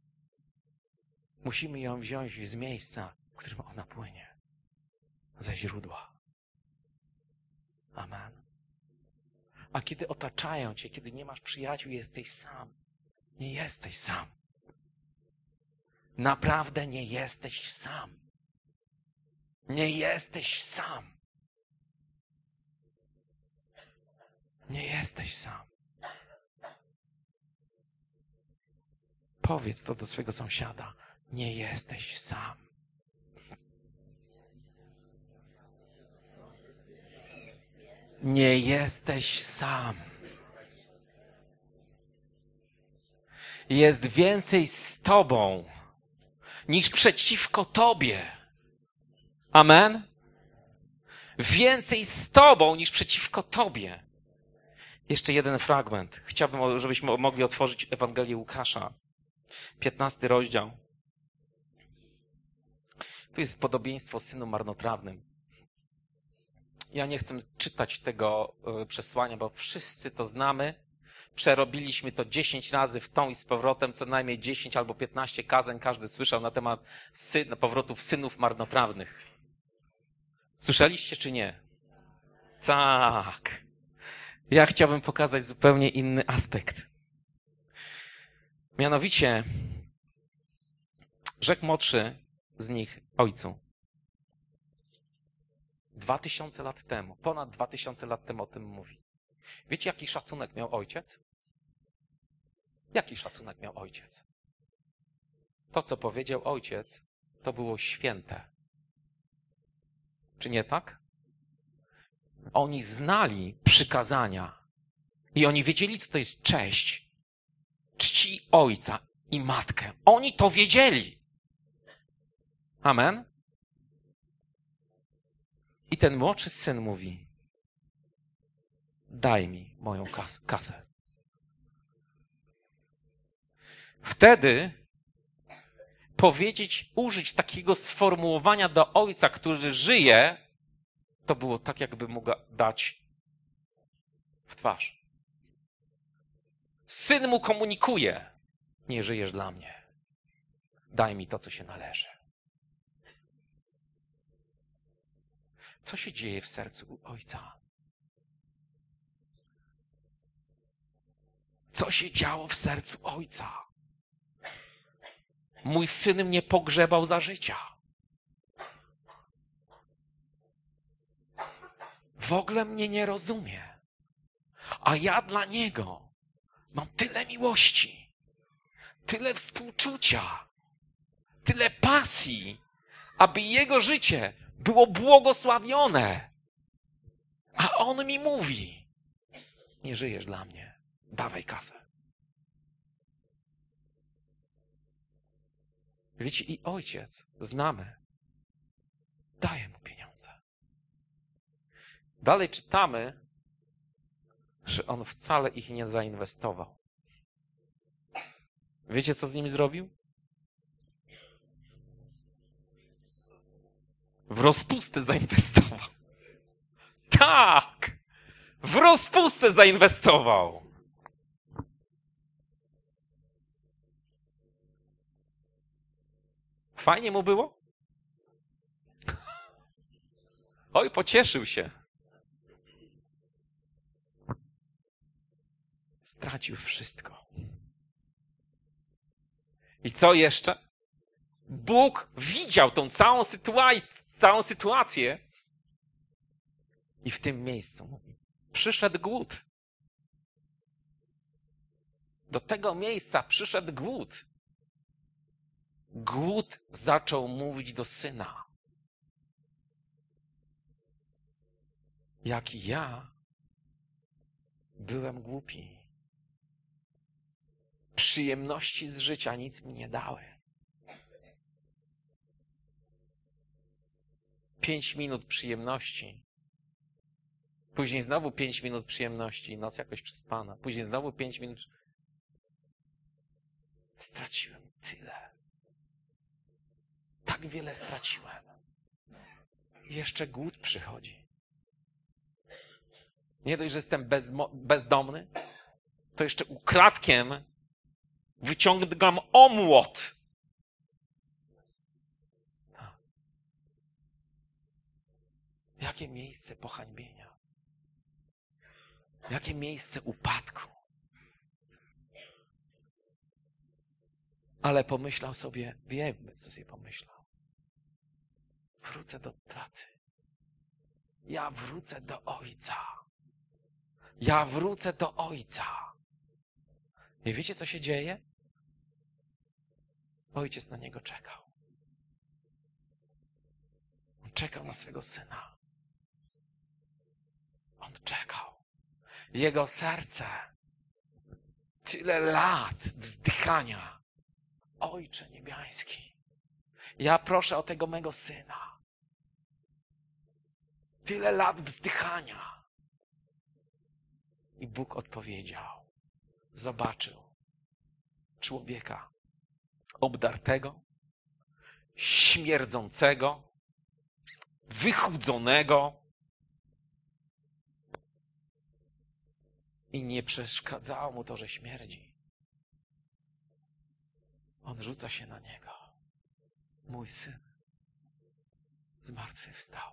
Musimy ją wziąć z miejsca, w którym ona płynie. Ze źródła. Amen. A kiedy otaczają cię, kiedy nie masz przyjaciół, jesteś sam. Nie jesteś sam. Naprawdę nie jesteś sam. Nie jesteś sam. Nie jesteś sam. Powiedz to do swojego sąsiada. Nie jesteś sam. Nie jesteś sam. Jest więcej z tobą niż przeciwko tobie. Amen? Więcej z tobą niż przeciwko tobie. Jeszcze jeden fragment. Chciałbym, żebyśmy mogli otworzyć Ewangelię Łukasza. 15 rozdział. Tu jest podobieństwo o synu marnotrawnym. Ja nie chcę czytać tego przesłania, bo wszyscy to znamy. Przerobiliśmy to 10 razy w tą i z powrotem, co najmniej 10 albo 15 kazań każdy słyszał na temat powrotów synów marnotrawnych. Słyszeliście czy nie? Tak. Ja chciałbym pokazać zupełnie inny aspekt. Mianowicie, rzekł młodszy z nich ojcu. 2000 lat temu, ponad 2000 lat temu o tym mówi. Wiecie, jaki szacunek miał ojciec? Jaki szacunek miał ojciec? To, co powiedział ojciec, to było święte. Czy nie tak? Oni znali przykazania i oni wiedzieli, co to jest cześć. Czci ojca i matkę. Oni to wiedzieli. Amen? I ten młodszy syn mówi, daj mi moją kasę. Wtedy użyć takiego sformułowania do ojca, który żyje, to było tak, jakby mógł dać w twarz. Syn mu komunikuje, nie żyjesz dla mnie. Daj mi to, co się należy. Co się dzieje w sercu u ojca? Co się działo w sercu ojca? Mój syn mnie pogrzebał za życia. W ogóle mnie nie rozumie. A ja dla niego mam tyle miłości, tyle współczucia, tyle pasji, aby jego życie było błogosławione. A on mi mówi, nie żyjesz dla mnie, dawaj kasę. Wiecie, i ojciec, znamy, daje mu pieniądze. Dalej czytamy, że on wcale ich nie zainwestował. Wiecie, co z nimi zrobił? W rozpustę zainwestował. Tak! W rozpustę zainwestował. Fajnie mu było? Oj, pocieszył się. Stracił wszystko. I co jeszcze? Bóg widział tą całą sytuację i w tym miejscu mówi, przyszedł głód. Do tego miejsca przyszedł głód. Głód zaczął mówić do syna. Jak ja byłem głupi. Przyjemności z życia nic mi nie dały. 5 minut przyjemności. Później znowu 5 minut przyjemności. Noc jakoś przespana. Później znowu 5 minut. Straciłem tyle. Tak wiele straciłem. Jeszcze głód przychodzi. Nie dość, że jestem bezdomny, to jeszcze ukradkiem wyciągam omłot. Jakie miejsce pohańbienia. Jakie miejsce upadku. Ale pomyślał sobie, wiemy, co sobie pomyślał. Wrócę do taty. Ja wrócę do ojca. Ja wrócę do ojca. I wiecie, co się dzieje? Ojciec na niego czekał. On czekał na swego syna. On czekał. Jego serce. Tyle lat wzdychania. Ojcze niebiański, ja proszę o tego mego syna. Tyle lat wzdychania. I Bóg odpowiedział. Zobaczył człowieka obdartego, śmierdzącego, wychudzonego i nie przeszkadzało mu to, że śmierdzi. On rzuca się na niego. Mój syn zmartwychwstał.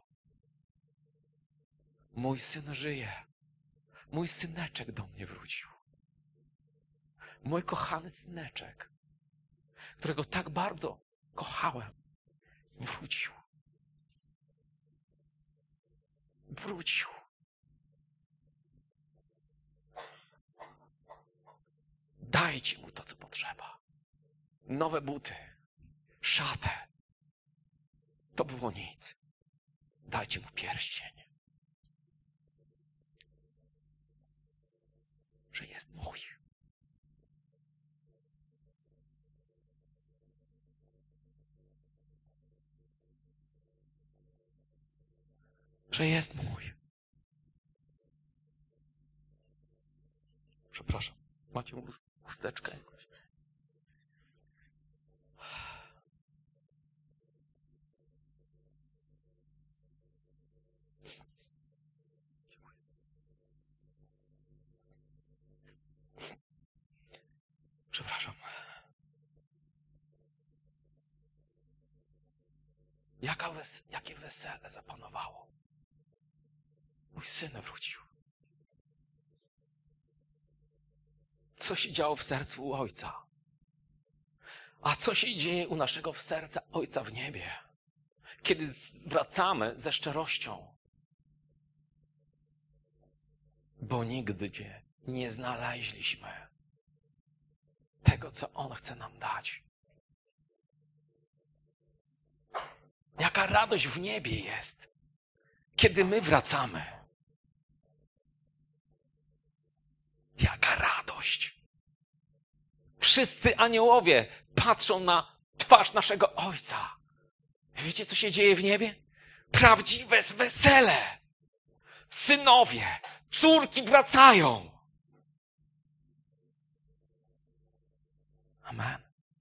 Mój syn żyje. Mój syneczek do mnie wrócił. Mój kochany syneczek, którego tak bardzo kochałem, wrócił. Wrócił. Dajcie mu to, co potrzeba. Nowe buty, szatę. To było nic. Dajcie mu pierścień. Że jest mój. Że jest mój. Przepraszam, macie chusteczkę jakąś? Przepraszam. Jakie wesele zapanowało. Mój syn wrócił. Co się działo w sercu u Ojca? A co się dzieje u naszego serca Ojca w niebie? Kiedy zwracamy ze szczerością. Bo nigdy nie znaleźliśmy tego, co On chce nam dać. Jaka radość w niebie jest, kiedy my wracamy. Jaka radość. Wszyscy aniołowie patrzą na twarz naszego Ojca. Wiecie, co się dzieje w niebie? Prawdziwe wesele. Synowie, córki wracają. Amen.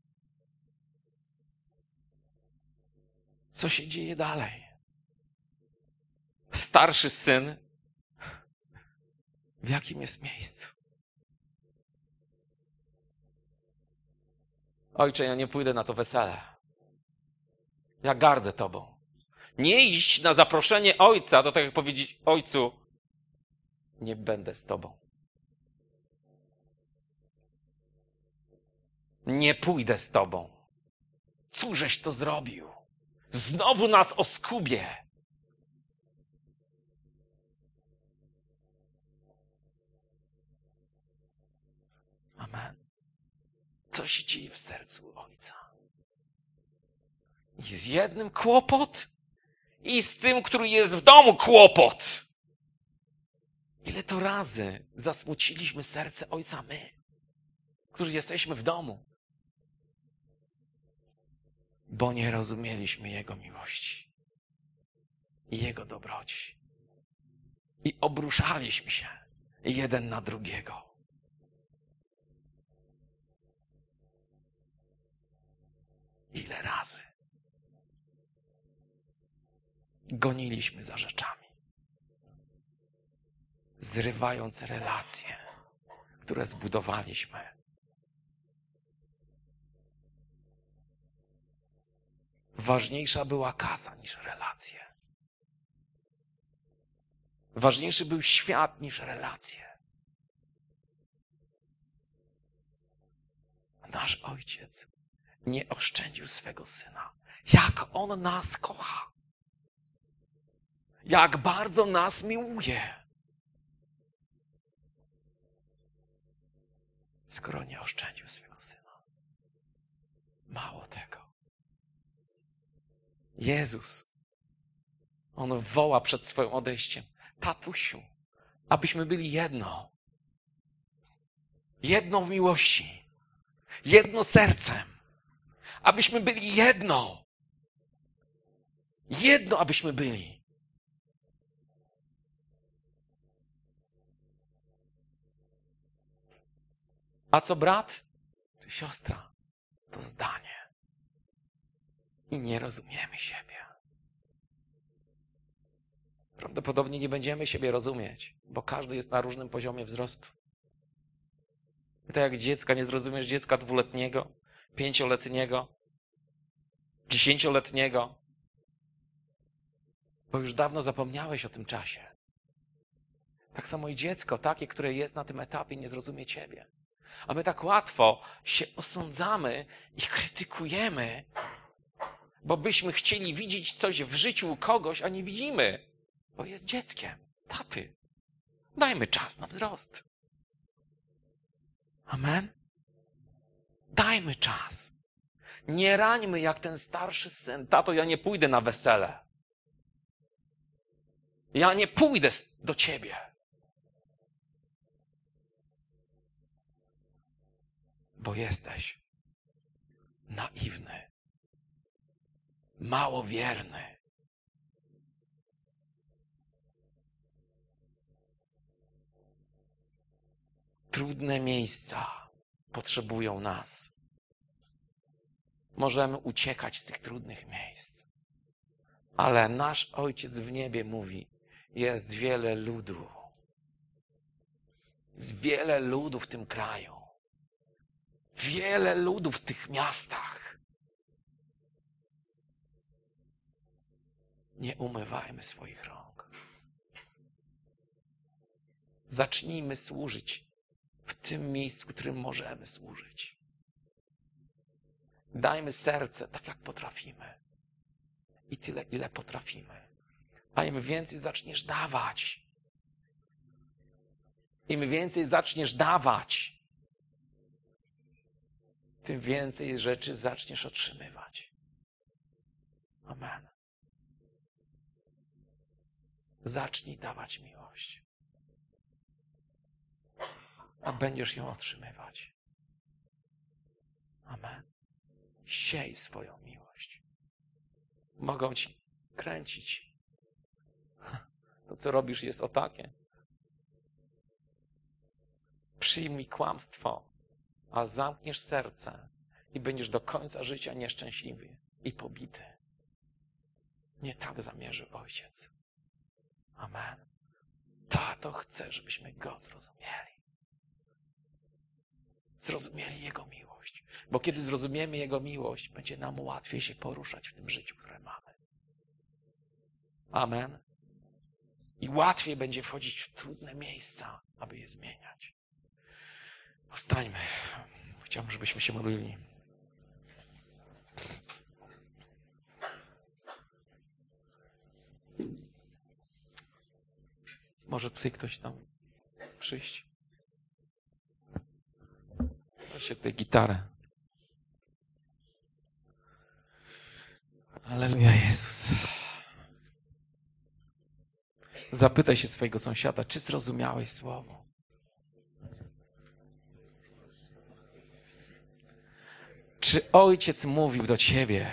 Co się dzieje dalej? Starszy syn w jakim jest miejscu? Ojcze, ja nie pójdę na to wesele. Ja gardzę Tobą. Nie iść na zaproszenie Ojca, to tak jak powiedzieć Ojcu, nie będę z Tobą. Nie pójdę z Tobą. Cóżeś to zrobił? Znowu nas oskubie. Amen. Co się dzieje w sercu Ojca? I z jednym kłopot, i z tym, który jest w domu kłopot. Ile to razy zasmuciliśmy serce Ojca my, którzy jesteśmy w domu, bo nie rozumieliśmy Jego miłości i Jego dobroci. I obruszaliśmy się jeden na drugiego. Ile razy goniliśmy za rzeczami, zrywając relacje, które zbudowaliśmy. Ważniejsza była kasa niż relacje. Ważniejszy był świat niż relacje. Nasz Ojciec nie oszczędził swego Syna. Jak On nas kocha. Jak bardzo nas miłuje. Skoro nie oszczędził swego Syna. Mało tego. Jezus, On woła przed swoim odejściem: tatusiu, abyśmy byli jedno. Jedno w miłości. Jedno sercem. Abyśmy byli jedno. Jedno, abyśmy byli. A co brat czy siostra? To zdanie. I nie rozumiemy siebie. Prawdopodobnie nie będziemy siebie rozumieć, bo każdy jest na różnym poziomie wzrostu. I tak jak dziecka, nie zrozumiesz dziecka 2-letniego, 5-letniego, 10-letniego, bo już dawno zapomniałeś o tym czasie. Tak samo i dziecko, takie, które jest na tym etapie, nie zrozumie ciebie. A my tak łatwo się osądzamy i krytykujemy, bo byśmy chcieli widzieć coś w życiu u kogoś, a nie widzimy, bo jest dzieckiem. Taty, dajmy czas na wzrost. Amen? Dajmy czas. Nie rańmy jak ten starszy syn. Tato, ja nie pójdę na wesele. Ja nie pójdę do ciebie. Bo jesteś naiwny, małowierny. Trudne miejsca potrzebują nas. Możemy uciekać z tych trudnych miejsc. Ale nasz Ojciec w niebie mówi: jest wiele ludu. Jest wiele ludu w tym kraju. Wiele ludu w tych miastach. Nie umywajmy swoich rąk. Zacznijmy służyć w tym miejscu, w którym możemy służyć. Dajmy serce tak, jak potrafimy. I tyle, ile potrafimy. A im więcej zaczniesz dawać, im więcej zaczniesz dawać, tym więcej rzeczy zaczniesz otrzymywać. Amen. Zacznij dawać miłość, a będziesz ją otrzymywać. Amen. Siej swoją miłość. Mogą ci kręcić. To, co robisz, jest o takie. Przyjmij kłamstwo, a zamkniesz serce i będziesz do końca życia nieszczęśliwy i pobity. Nie tak zamierzył Ojciec. Amen. Tato chce, żebyśmy Go zrozumieli. Zrozumieli Jego miłość. Bo kiedy zrozumiemy Jego miłość, będzie nam łatwiej się poruszać w tym życiu, które mamy. Amen. I łatwiej będzie wchodzić w trudne miejsca, aby je zmieniać. Powstańmy. Chciałbym, żebyśmy się modlili. Może tutaj ktoś tam przyjść? Weźcie tę gitarę. Alleluja, Jezus. Zapytaj się swojego sąsiada, czy zrozumiałeś słowo? Czy Ojciec mówił do ciebie?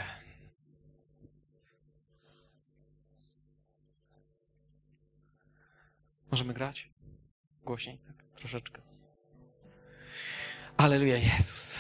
Możemy grać? Głośniej, tak? Troszeczkę. Alleluja, Jezus.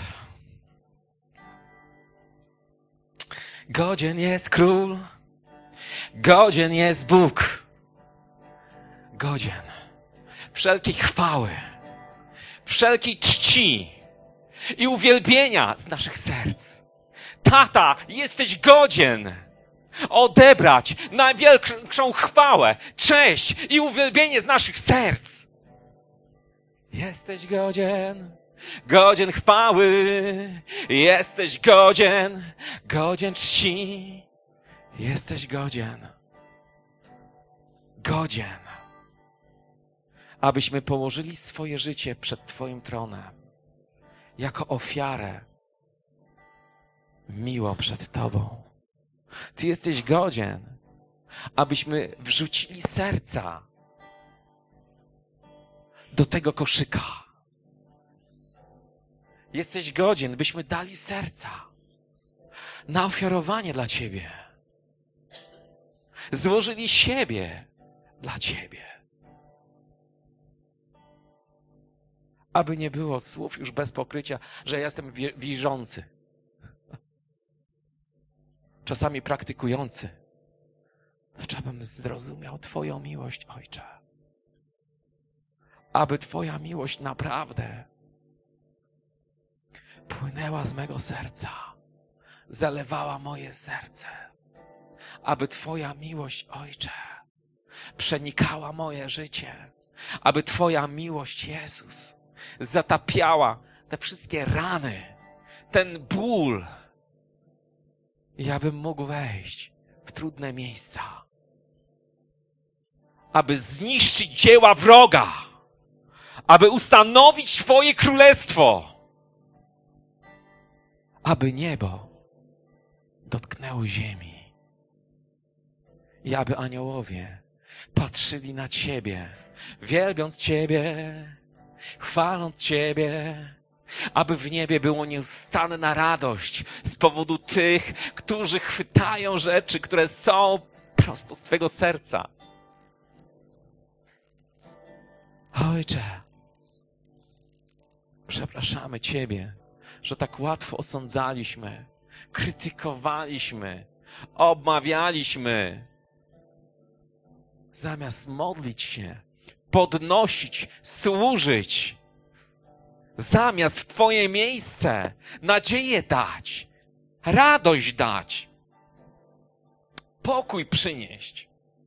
Godzien jest Król, godzien jest Bóg, godzien wszelkiej chwały, wszelkiej czci i uwielbienia z naszych serc. Tata, jesteś godzien odebrać największą chwałę, cześć i uwielbienie z naszych serc. Jesteś godzien, godzien chwały, jesteś godzien, godzien czci, jesteś godzien, godzien, abyśmy położyli swoje życie przed Twoim tronem jako ofiarę miło przed Tobą. Ty jesteś godzien, abyśmy wrzucili serca do tego koszyka. Jesteś godzien, byśmy dali serca na ofiarowanie dla Ciebie. Złożyli siebie dla Ciebie. Aby nie było słów już bez pokrycia, że ja jestem wierzący. Czasami praktykujący. Lecz abym zrozumiał Twoją miłość, Ojcze. Aby Twoja miłość naprawdę płynęła z mego serca, zalewała moje serce. Aby Twoja miłość, Ojcze, przenikała moje życie. Aby Twoja miłość, Jezus, zatapiała te wszystkie rany, ten ból. I abym mógł wejść w trudne miejsca. Aby zniszczyć dzieła wroga. Aby ustanowić Twoje królestwo. Aby niebo dotknęło ziemi. I aby aniołowie patrzyli na Ciebie, wielbiąc Ciebie, chwaląc Ciebie, aby w niebie było nieustanna radość z powodu tych, którzy chwytają rzeczy, które są prosto z Twego serca. Ojcze, przepraszamy Ciebie, że tak łatwo osądzaliśmy, krytykowaliśmy, obmawialiśmy, zamiast modlić się, podnosić, służyć, zamiast w Twoje miejsce nadzieję dać, radość dać, pokój przynieść,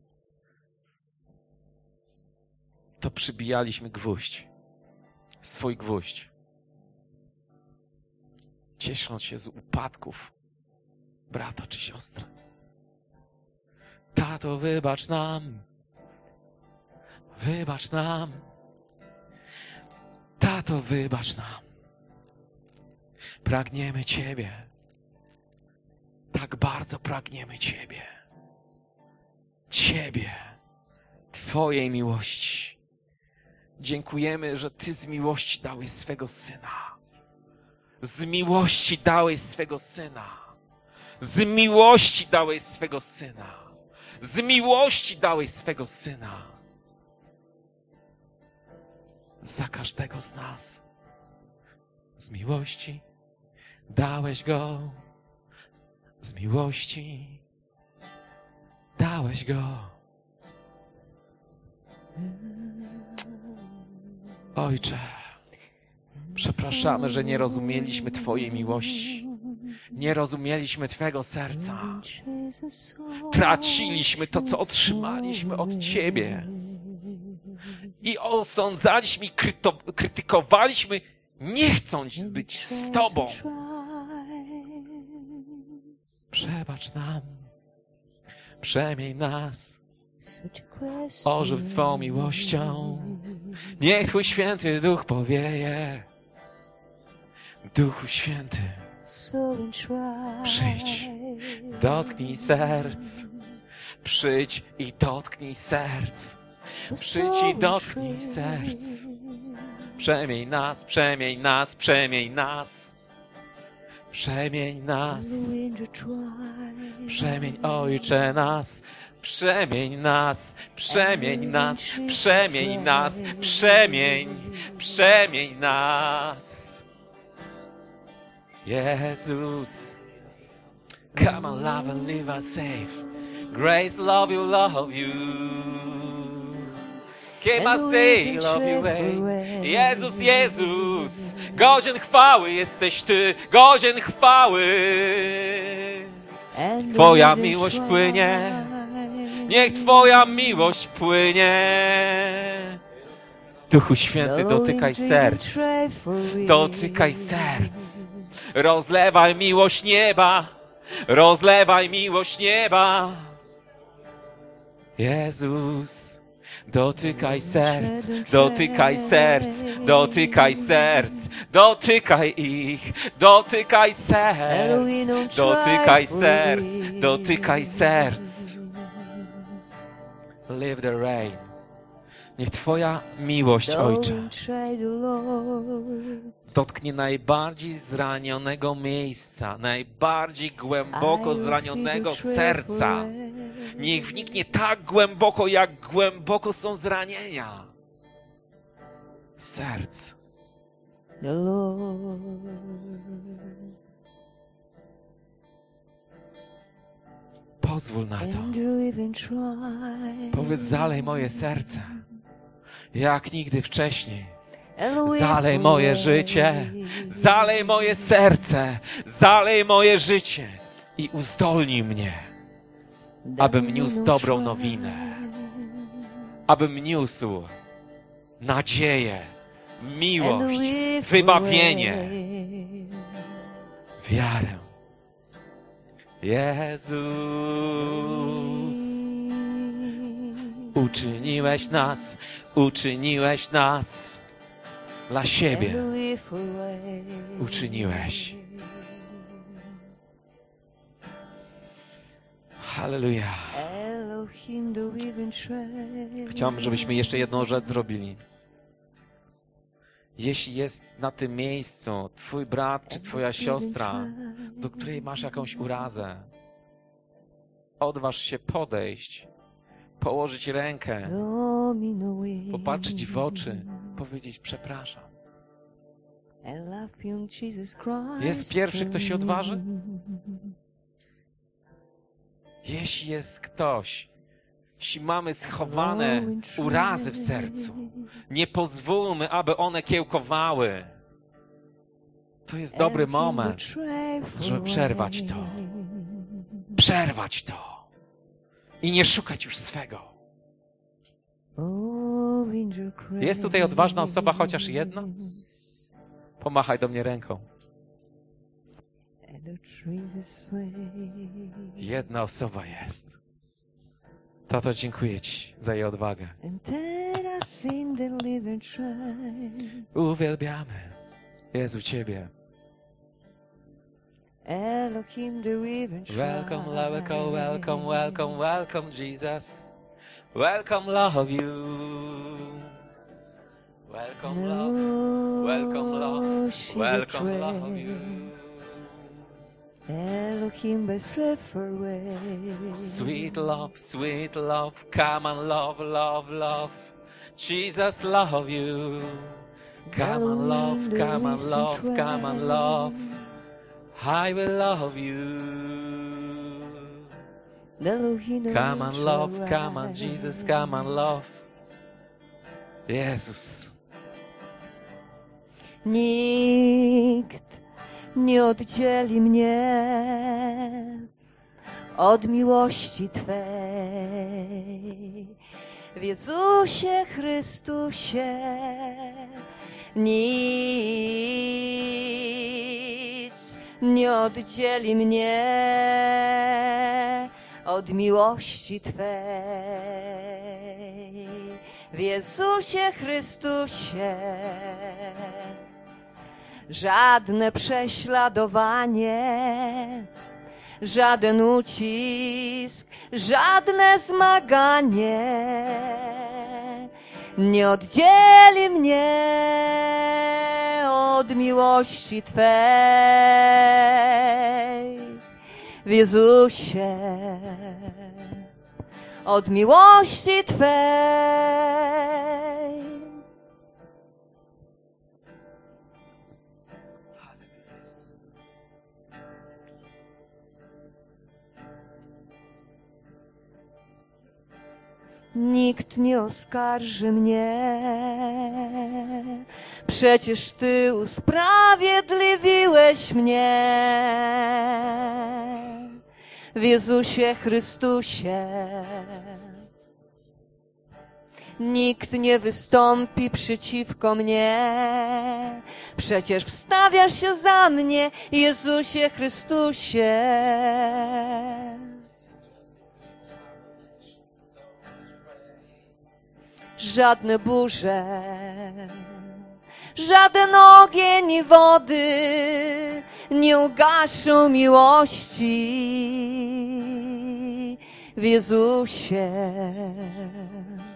to przybijaliśmy gwóźdź, swój gwóźdź, ciesząc się z upadków brata czy siostry. Tato, wybacz nam, wybacz nam. Tato, wybacz nam. Pragniemy Ciebie. Tak bardzo pragniemy Ciebie. Ciebie, Twojej miłości. Dziękujemy, że Ty z miłości dałeś swego Syna. Z miłości dałeś swego Syna. Z miłości dałeś swego Syna. Z miłości dałeś swego Syna. Za każdego z nas. Z miłości dałeś Go. Z miłości dałeś Go. Ojcze, przepraszamy, że nie rozumieliśmy Twojej miłości. Nie rozumieliśmy Twego serca. Traciliśmy to, co otrzymaliśmy od Ciebie. I osądzaliśmy, i krytykowaliśmy, nie chcąc być z Tobą. Przebacz nam, przemień nas, ożyw swą miłością. Niech Twój święty duch powieje. Duchu Święty, przyjdź, dotknij serc. Przyjdź i dotknij serc. Przyjdź i dotknij serc. Przemień nas, przemień nas, przemień nas. Przemień nas. Przemień, Ojcze, nas. Przemień nas, przemień nas, przemień nas, przemień nas. Jezus. Come on, love and live us safe. Grace, love you, love you. Keep us safe, love you, way. Jezus, Jezus. Godzien chwały jesteś Ty, godzien chwały. Twoja miłość płynie. Niech Twoja miłość płynie. Duchu Święty, dotykaj serc. Dotykaj serc. Rozlewaj miłość nieba. Rozlewaj miłość nieba. Jezus, dotykaj serc, dotykaj serc, dotykaj serc, dotykaj ich, dotykaj serc, dotykaj serc, dotykaj serc. Live the rain. Niech Twoja miłość, Ojcze, dotknie najbardziej zranionego miejsca, najbardziej głęboko zranionego serca. Niech wniknie tak głęboko, jak głęboko są zranienia serc. Pozwól na to. Powiedz, zalej moje serce, jak nigdy wcześniej. Zalej moje życie, zalej moje serce, zalej moje życie i uzdolnij mnie, abym niósł dobrą nowinę, abym niósł nadzieję, miłość, wybawienie, wiarę. Jezus, uczyniłeś nas dla siebie. Uczyniłeś. Halleluja. Chciałbym, żebyśmy jeszcze jedną rzecz zrobili. Jeśli jest na tym miejscu Twój brat czy Twoja siostra, do której masz jakąś urazę, odważ się podejść, położyć rękę, popatrzeć w oczy, powiedzieć przepraszam. Jest pierwszy, kto się odważy? Jeśli jest ktoś, jeśli mamy schowane urazy w sercu, nie pozwólmy, aby one kiełkowały. To jest dobry moment, żeby przerwać to. Przerwać to. I nie szukać już swego. Jest tutaj odważna osoba, chociaż jedna? Pomachaj do mnie ręką. Jedna osoba jest. Tato, dziękuję Ci za jej odwagę. Uwielbiamy, Jezu, Ciebie. Welcome, welcome, welcome, welcome, welcome, Jesus. Welcome, love you. Welcome, love. Welcome, love. Welcome, love you. Sweet love, come on, love, love, love. Jesus, love you. Come on, love, come on, love, come on, love. I will love you. Come on, love, come on, Jesus, come on, love. Jezus. Nikt nie oddzieli mnie od miłości Twej. W Jezusie Chrystusie nic nie oddzieli mnie od miłości Twej. w Jezusie Chrystusie. Żadne prześladowanie, żaden ucisk, żadne zmaganie nie oddzieli mnie od miłości Twej w Jezusie, od miłości Twej. Nikt nie oskarży mnie, przecież Ty usprawiedliwiłeś mnie w Jezusie Chrystusie. Nikt nie wystąpi przeciwko mnie, przecież wstawiasz się za mnie, Jezusie Chrystusie. Żadne burze, żaden ogień i wody nie ugaszą miłości w Jezusie.